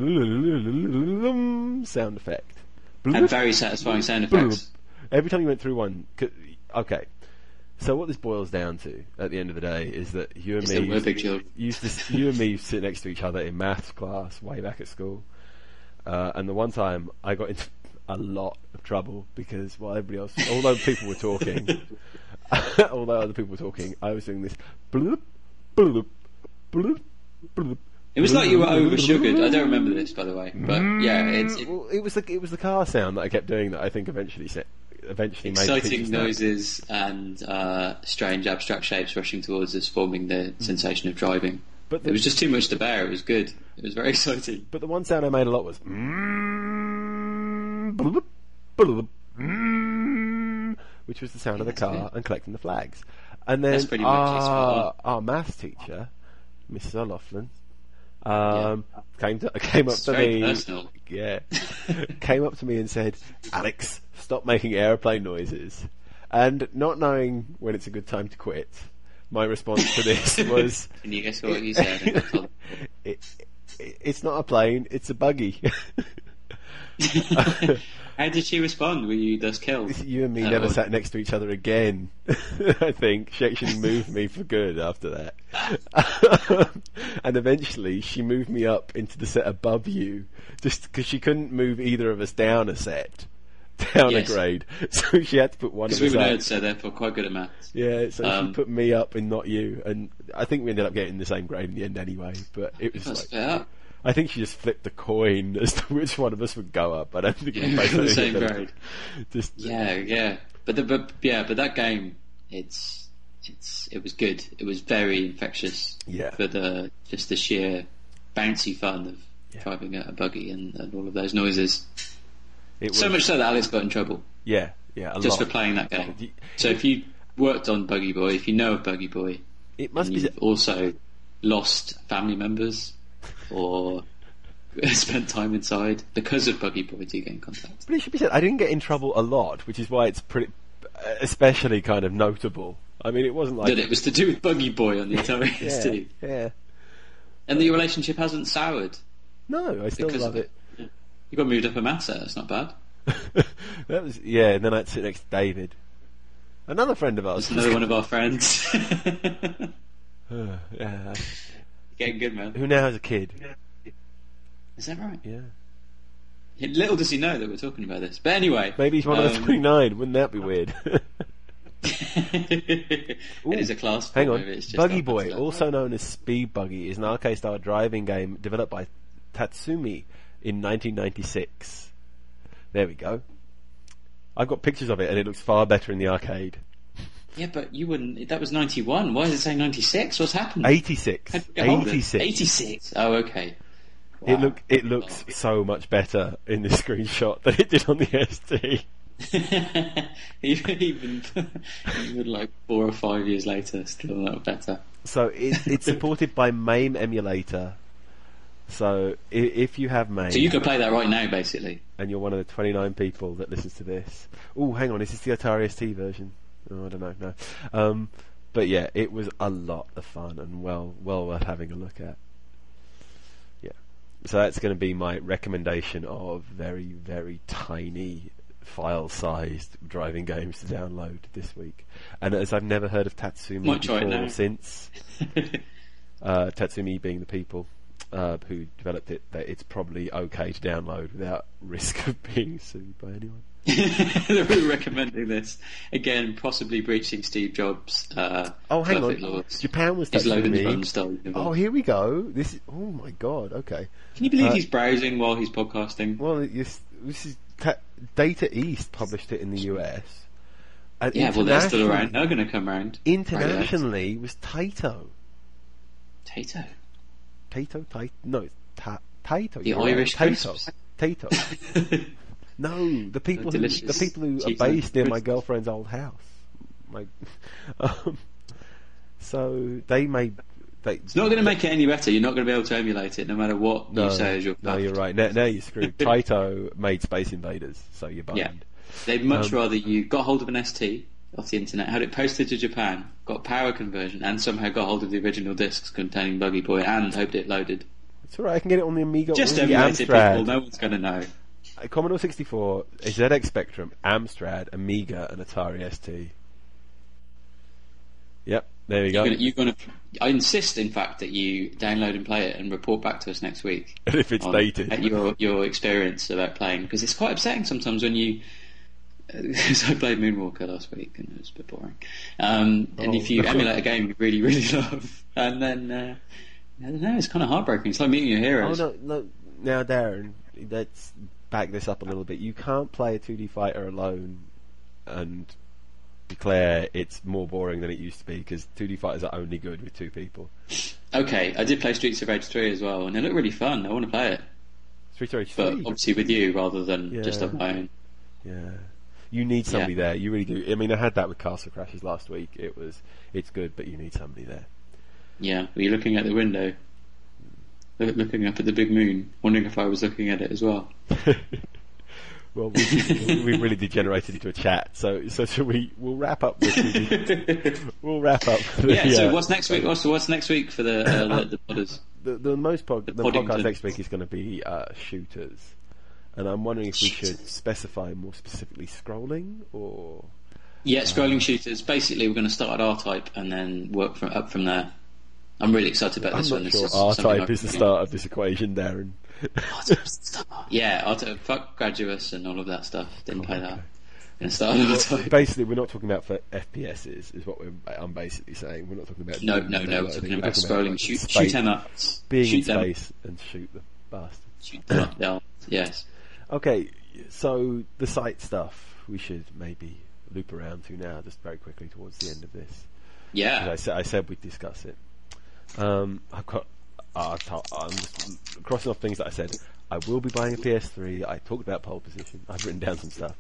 sound effect. And very satisfying sound effects. Every time you went through one. Okay. So what this boils down to, at the end of the day, is that you and me used to sit next to each other in maths class way back at school. And the one time I got into a lot of trouble because while everybody else, although other people were talking, I was doing this bloop, bloop, bloop, bloop. It was like you were over sugared. I don't remember this, by the way, but yeah, it was the car sound that I kept doing that I think eventually exciting made noises and strange abstract shapes rushing towards us, forming the sensation of driving. But it was just too much to bear. It was good. It was very exciting. But the one sound I made a lot was which was the sound of the car and collecting the flags. And then our maths teacher, Mrs. O'Loughlin, came up to me. Personal. Yeah, came up to me and said, "Alex, stop making aeroplane noises." And not knowing when it's a good time to quit, my response to this was, "Can you guess what you said?" It's not a plane; it's a buggy. How did she respond? Were you thus killed? You and me never sat next to each other again. I think she actually moved me for good after that. And eventually she moved me up into the set above you, just because she couldn't move either of us down a grade. So she had to put one of us up. Because we were nerds, so therefore quite good at maths. Yeah, so she put me up and not you. And I think we ended up getting the same grade in the end anyway. But it was I think she just flipped a coin as to which one of us would go up. I don't think Yeah, we both on the had same any grade. Just Yeah. But that game, it was good. It was very infectious. Yeah. For the sheer bouncy fun of driving a buggy and all of those noises. it was, So much so that Alex got in trouble a just lot. for playing that game. So if you worked on Buggy Boy, if you know of Buggy Boy, It must and be. you've also lost family members or spent time inside because of Buggy Boy, do get in contact. But it should be said, I didn't get in trouble a lot, which is why it's pretty, especially kind of notable. I mean, it wasn't like That it was to do with Buggy Boy on the Atari ST. yeah. And the relationship hasn't soured. No, I still Because love of it. You got moved up a matter, that's not bad. That was and then I'd sit next to David, another friend of ours. That's another one of our friends. Yeah. Getting good, man. Who now has a kid? Is that right? Yeah. Little does he know that we're talking about this. But anyway. Maybe he's one of the 29. Wouldn't that be weird? It is a class. Hang on. Maybe it's just Buggy up Boy, until that. also known as Speed Buggy, is an arcade-style driving game developed by Tatsumi in 1996. There we go. I've got pictures of it, and it looks far better in the arcade. Yeah, but you wouldn't. That was 91. Why does it say 96? What's happened? 86. How'd you get hold of it? 86. 86. Oh, okay. Wow. It looks so much better in this screenshot than it did on the ST. even like 4 or 5 years later, still not better. So it's supported by MAME emulator. So if you have MAME, So you could play that right now, basically. and you're one of the 29 people that listens to this. Oh, hang on, is this the Atari ST version? Oh, I don't know. No. But yeah, it was a lot of fun and well worth having a look at. Yeah. So that's going to be my recommendation of very, very tiny file-sized driving games to download this week. And as I've never heard of Tatsumi Might try it before now. or since, Tatsumi being the people who developed it, that it's probably okay to download without risk of being sued by anyone. They're really recommending this. Again, possibly breaching Steve Jobs' Oh, hang perfect on. laws. Japan was His load and run Tatsumi. style. Oh, here we go. This is. Oh my god. Okay. Can you believe he's browsing while he's podcasting? Well, this is Data East published it in the US. And Yeah, well, they're still internationally- around. They're going to come around. Internationally, was Taito. Tato. No, it's Taito. The you're right. Irish Taito. crisps. Taito. No, the people who are cheese based near my crisps. girlfriend's old house. So they made. It's not going to make it any better. You're not going to be able to emulate it, no matter what you say is your No, path. you're right. Now you're screwed. Taito made Space Invaders, so you're boned. Yeah. They'd much rather you got hold of an ST off the internet, had it posted to Japan, got power conversion, and somehow got hold of the original discs containing Buggy Boy and hoped it loaded. It's alright, I can get it on the Amiga Just or the emulate it, Amstrad. people. No one's going to know. Commodore 64, a ZX Spectrum, Amstrad, Amiga, and Atari ST. Yep, there we go. You're going to. I insist, in fact, that you download and play it and report back to us next week. And if it's on dated. your experience about playing, because it's quite upsetting sometimes when you. Because I played Moonwalker last week and it was a bit boring. And if you emulate a game you really, really love, and then I don't know, it's kind of heartbreaking. It's like meeting your heroes. Oh no! Now, Darren, let's back this up a little bit. You can't play a 2D fighter alone and declare it's more boring than it used to be, because 2D fighters are only good with two people. Okay, I did play Streets of Rage 3 as well, and it looked really fun. I want to play it, Street Rage but 3. obviously with you rather than just Yeah. on my own. Yeah. You need somebody there. You really do. I mean, I had that with Castle Crashes last week. It's good, but you need somebody there. Yeah, were you looking at the window? Looking up at the big moon, wondering if I was looking at it as well. Well, we've really degenerated into a chat. So shall we? We'll wrap up. We'll wrap up. Yeah. So what's next week? What's next week for the podders? The podcast Poddington. next week is going to be shooters, and I'm wondering if we should specify more specifically scrolling or. Yeah, scrolling shooters. Basically, we're going to start at R-Type and then work up from there. I'm really excited about this I'm one. not This sure is something R-Type I've is the been- start of this equation, Darren. Yeah, R-Type, fuck Graduous and all of that stuff. Didn't play that. Going to start at R-Type. Basically, we're not talking about for FPSs, is what I'm basically saying. We're not talking about. No, doing we're downloading. talking We're about talking scrolling. like Shoot space, them ups. being Shoot in them. space and shoot them. bastards. Shoot them up the arms. Yes. Okay, so the site stuff we should maybe loop around to now, just very quickly towards the end of this. Yeah. I said we'd discuss it. I've got. I'm just crossing off things that I said. I will be buying a PS3. I talked about pole position. I've written down some stuff.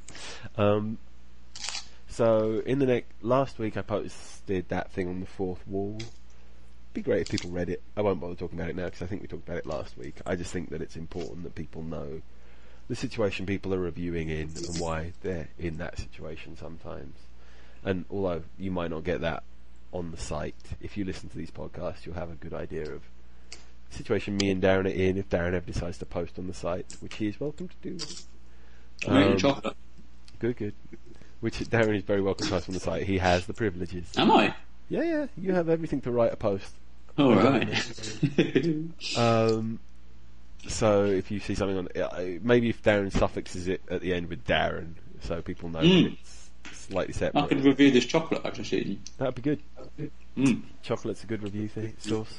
So in the last week I posted that thing on the fourth wall. Be great if people read it. I won't bother talking about it now because I think we talked about it last week. I just think that it's important that people know the situation people are reviewing in and why they're in that situation sometimes. And although you might not get that on the site, if you listen to these podcasts, you'll have a good idea of the situation me and Darren are in if Darren ever decides to post on the site, which he is welcome to do. Chocolate. Good. Which Darren is very welcome to post on the site. He has the privileges. Am I? Yeah. You have everything to write a post. All right. So if you see something on, maybe if Darren suffixes it at the end with Darren, so people know that it's slightly separate. I could review this chocolate I've just eaten. That'd be good. Chocolate's a good review source.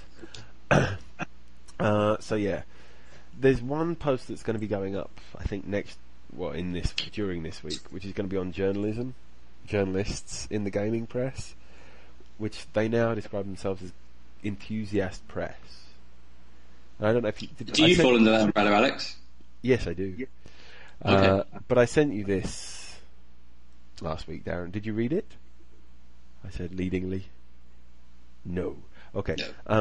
So yeah, there's one post that's going to be going up, I think during this week, which is going to be on journalists in the gaming press, which they now describe themselves as enthusiast press. And I don't know if you do you fall under that umbrella, Alex? Yes, I do. Okay. But I sent you this last week, Darren. Did you read it? I said leadingly. No. Okay.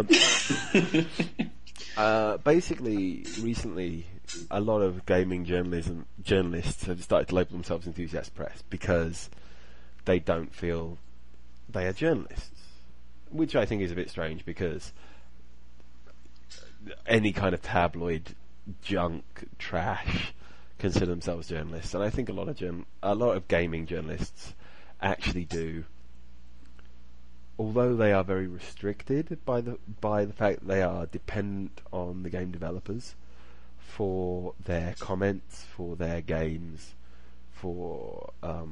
No. Basically, recently, a lot of gaming journalists have started to label themselves enthusiast press because they don't feel they are journalists, which I think is a bit strange because any kind of tabloid junk trash consider themselves journalists, and I think a lot of gaming journalists actually do. Although they are very restricted by the fact that they are dependent on the game developers for their comments, for their games, for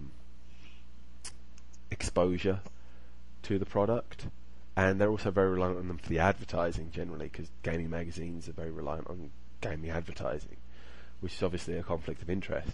exposure to the product, and they're also very reliant on them for the advertising generally, because gaming magazines are very reliant on gaming advertising, which is obviously a conflict of interest.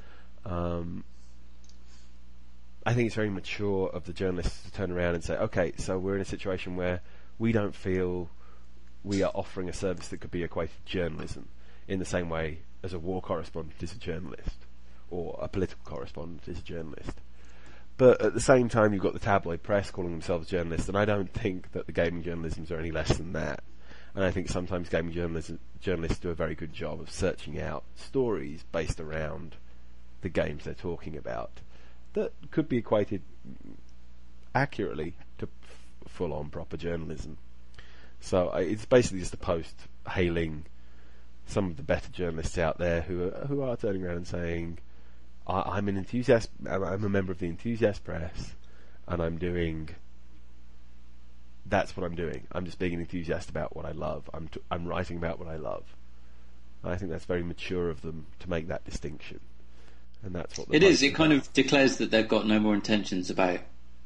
I think it's very mature of the journalists to turn around and say, okay, so we're in a situation where we don't feel we are offering a service that could be equated to journalism in the same way as a war correspondent is a journalist or a political correspondent is a journalist. But at the same time, you've got the tabloid press calling themselves journalists, and I don't think that the gaming journalisms are any less than that. And I think sometimes gaming journalists do a very good job of searching out stories based around the games they're talking about that could be equated accurately to full-on proper journalism. So it's basically just a post hailing some of the better journalists out there who are turning around and saying, I'm an enthusiast, I'm a member of the enthusiast press, and that's what I'm doing. I'm just being an enthusiast about what I love. I'm writing about what I love. And I think that's very mature of them to make that distinction. And that's what it is. It kind of declares that they've got no more intentions about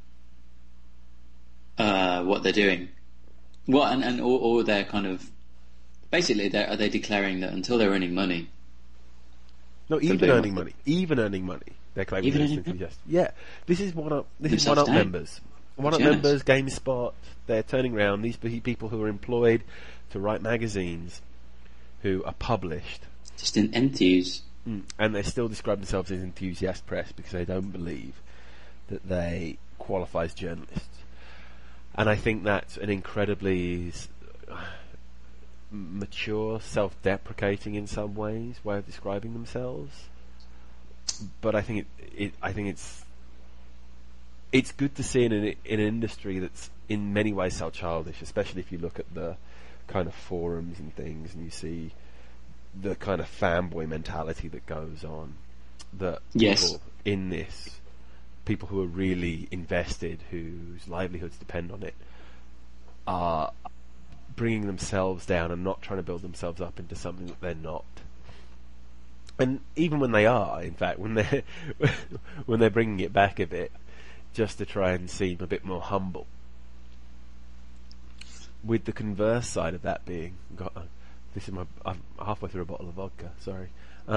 what they're doing. Or they're kind of basically are they declaring that until they're earning money? No, even earning money, they're claiming they're enthusiasts. Yeah, this is one up members. One up members, GameSpot. They're turning around. These people who are employed to write magazines, who are published, just in enthuse. And they still describe themselves as enthusiast press because they don't believe that they qualify as journalists. And I think that's an incredibly mature, self-deprecating in some ways way of describing themselves. But I think it's good to see in an industry that's in many ways so childish, especially if you look at the kind of forums and things and you see the kind of fanboy mentality that goes on, that people in this, people who are really invested, whose livelihoods depend on it, are bringing themselves down and not trying to build themselves up into something that they're not. And even when they are, in fact, when they're bringing it back a bit, just to try and seem a bit more humble. With the converse side of that being, I'm halfway through a bottle of vodka. Sorry.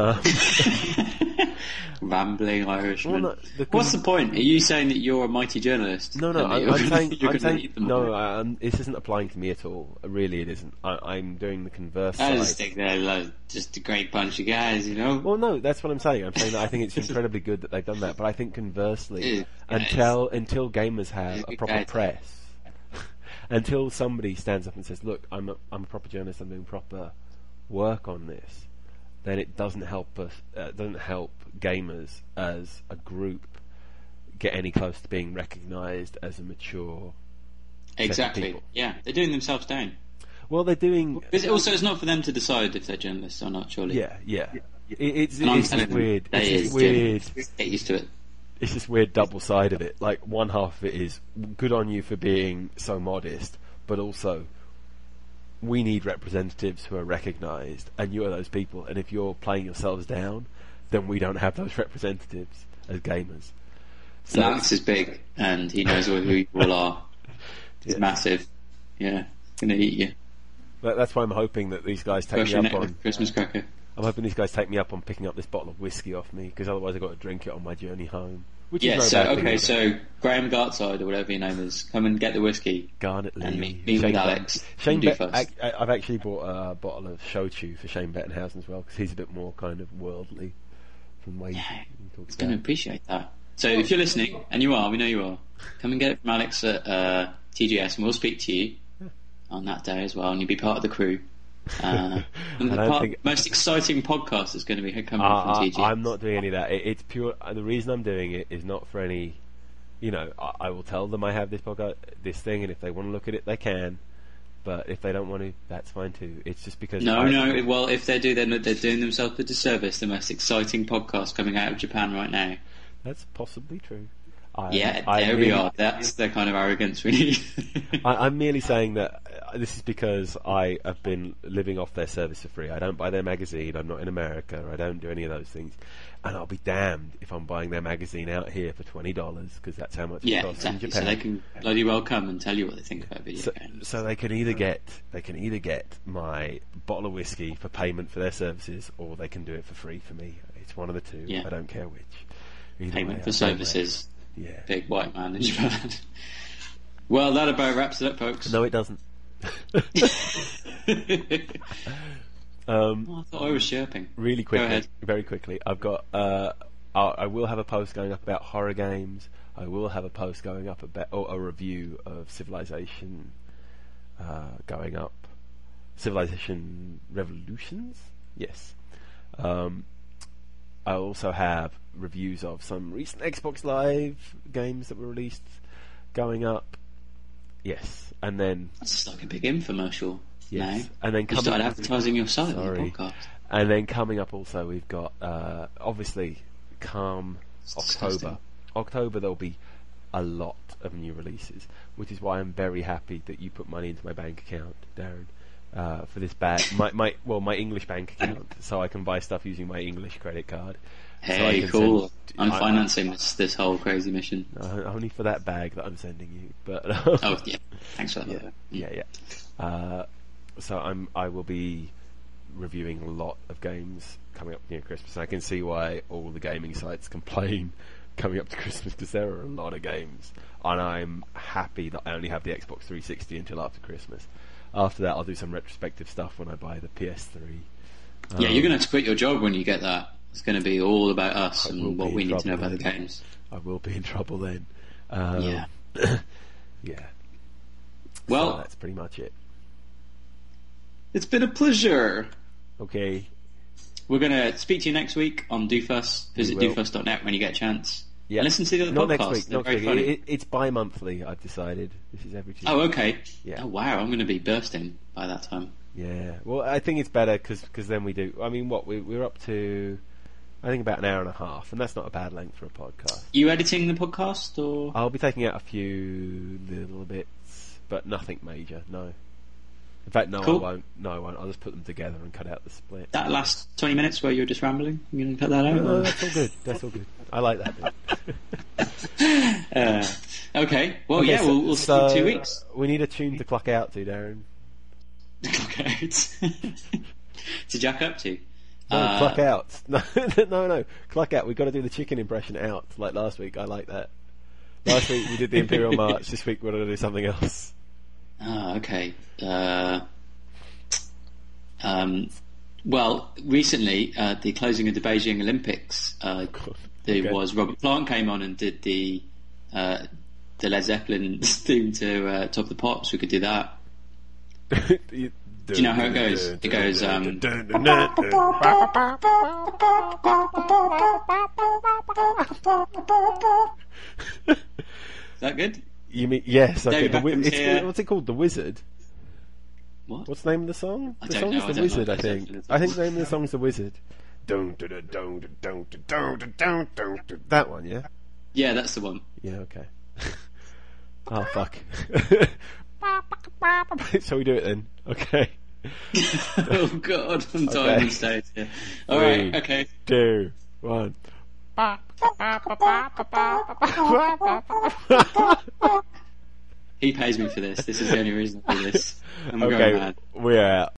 Rambling Irishman. Well, no, What's the point? Are you saying that you're a mighty journalist? No, I'm saying, you're going to eat them all? no, this isn't applying to me at all. Really, it isn't. I'm doing the converse I side. just think they're just a great bunch of guys, you know? Well, no, that's what I'm saying. I'm saying that I think it's incredibly good that they've done that, but I think conversely, Yeah, until gamers have Yeah, a proper guys. press, until somebody stands up and says, "Look, I'm a proper journalist. I'm doing proper work on this," then it doesn't help us. Doesn't help gamers as a group get any close to being recognised as a mature set of Exactly. people. Yeah, they're doing themselves down. Well, they're doing. It's not for them to decide if they're journalists or not, surely. Yeah. It's And I'm just telling them, weird. they It's is just weird. journalists. Get used to it. It's this weird double side of it. Like, one half of it is good on you for being so modest, but also we need representatives who are recognised, and you are those people. And if you're playing yourselves down, then we don't have those representatives as gamers. So Alex is big, and he knows who you all are. He's Yeah. massive. Yeah, gonna eat you. That's why I'm hoping that these guys take Crush me your up neck on. with a Christmas cracker. I'm hoping these guys take me up on picking up this bottle of whiskey off me, because otherwise I've got to drink it on my journey home. Which Yeah, is no bad thing, okay, is it? so Graham Gartside, or whatever your name is, come and get the whiskey. Garnet Lee, And meet with Shane Alex. Betten- Shane and do Bet- first. I've actually bought a bottle of Shochu for Shane Bettenhausen as well, because he's a bit more kind of worldly from the way Yeah, he talks He's going to about. appreciate that. So if you're listening, and you are, we know you are, come and get it from Alex at TGS, and we'll speak to you on that day as well, and you'll be part of the crew. And the I don't think- most exciting podcast is going to be coming from TGS. I'm not doing any of that. It's pure. The reason I'm doing it is not for any. I will tell them I have this podcast, this thing, and if they want to look at it, they can. But if they don't want to, that's fine too. It's just because No. Well, if they do, then they're doing themselves a disservice. The most exciting podcast coming out of Japan right now. That's possibly true. There we are. That's the kind of arrogance we need. I'm merely saying that this is because I have been living off their service for free. I don't buy their magazine. I'm not in America. I don't do any of those things. And I'll be damned if I'm buying their magazine out here for $20, because that's how much it Yeah, costs exactly. in So Japan. they can bloody well come and tell you what they think about video games. So they can either get my bottle of whiskey for payment for their services, or they can do it for free for me. It's one of the two. Yeah. I don't care which. Either Payment way, for I don't wear it. services. Yeah. Big white man in Japan. Well, that about wraps it up, folks. No, it doesn't. I thought I was chirping. Really Go quickly, ahead. very quickly. I've got. I will have a post going up about horror games. I will have a post going up about a review of Civilization going up. Civilization Revolutions. Yes. I also have reviews of some recent Xbox Live games that were released going up. Yes, and then That's like a big infomercial yes, now. and then You coming. started advertising your site on the Sorry. podcast. And then coming up also, we've got obviously come It's October. disgusting. October there'll be a lot of new releases, which is why I'm very happy that you put money into my bank account, Darren, for this bag. My English bank account, so I can buy stuff using my English credit card. So I Hey, can cool. send- I'm I- financing this whole crazy mission. only for that bag that I'm sending you, but Oh, yeah. Thanks for that. yeah. So I will be reviewing a lot of games coming up near Christmas. And I can see why all the gaming sites complain coming up to Christmas, because there are a lot of games, and I'm happy that I only have the Xbox 360 until after Christmas. After that, I'll do some retrospective stuff when I buy the PS3. Yeah, you're going to have to quit your job when you get that. It's going to be all about us I will and what be we in need to know trouble about the then. games. I will be in trouble then. Yeah. Yeah. Well, So that's pretty much it. it's been a pleasure. Okay. We're going to speak to you next week on Doofus. Visit We will. doofus.net when you get a chance. Yeah. And listen to the other Not podcasts. next week. They're Not very next funny. week. It's bi-monthly, I've decided. This is every Tuesday. Oh, okay. Yeah. Oh, wow. I'm going to be bursting by that time. Yeah. Well, I think it's better because then we do. I mean, we're up to, I think, about an hour and a half, and that's not a bad length for a podcast. You editing the podcast, or I'll be taking out a few little bits, but nothing major. No. In fact, no, Cool. I won't. No, I won't. I'll just put them together and cut out the split. that last 20 minutes where you're just rambling? You going to cut that out? No, or- that's all good. That's all good. I like that bit. Okay. Well, Okay, yeah, we'll see you in 2 weeks. We need a tune to clock out to, Darren. Okay. To jack up to. No, cluck out. No, no. Cluck out. We've got to do the chicken impression out, like last week. I like that. Last week we did the Imperial March. This week we're going to do something else. Okay. Well, recently, the closing of the Beijing Olympics, there was Robert Plant came on and did the Led Zeppelin theme to Top of the Pops. We could do that. Do you know how it goes? It goes. Is that good? You mean yes? Okay. David what's it called? The Wizard. What? What's the name of the song? I The don't song's know. The Wizard, I think. I think the name of the song's The Wizard. That one, yeah. Yeah, that's the one. Yeah. Okay. Oh fuck. Shall we do it then? Okay. Oh god, I'm dying on stage here. Alright, okay. 2, 1. He pays me for this. This is the only reason I do this. And we're going Okay, mad. we're out.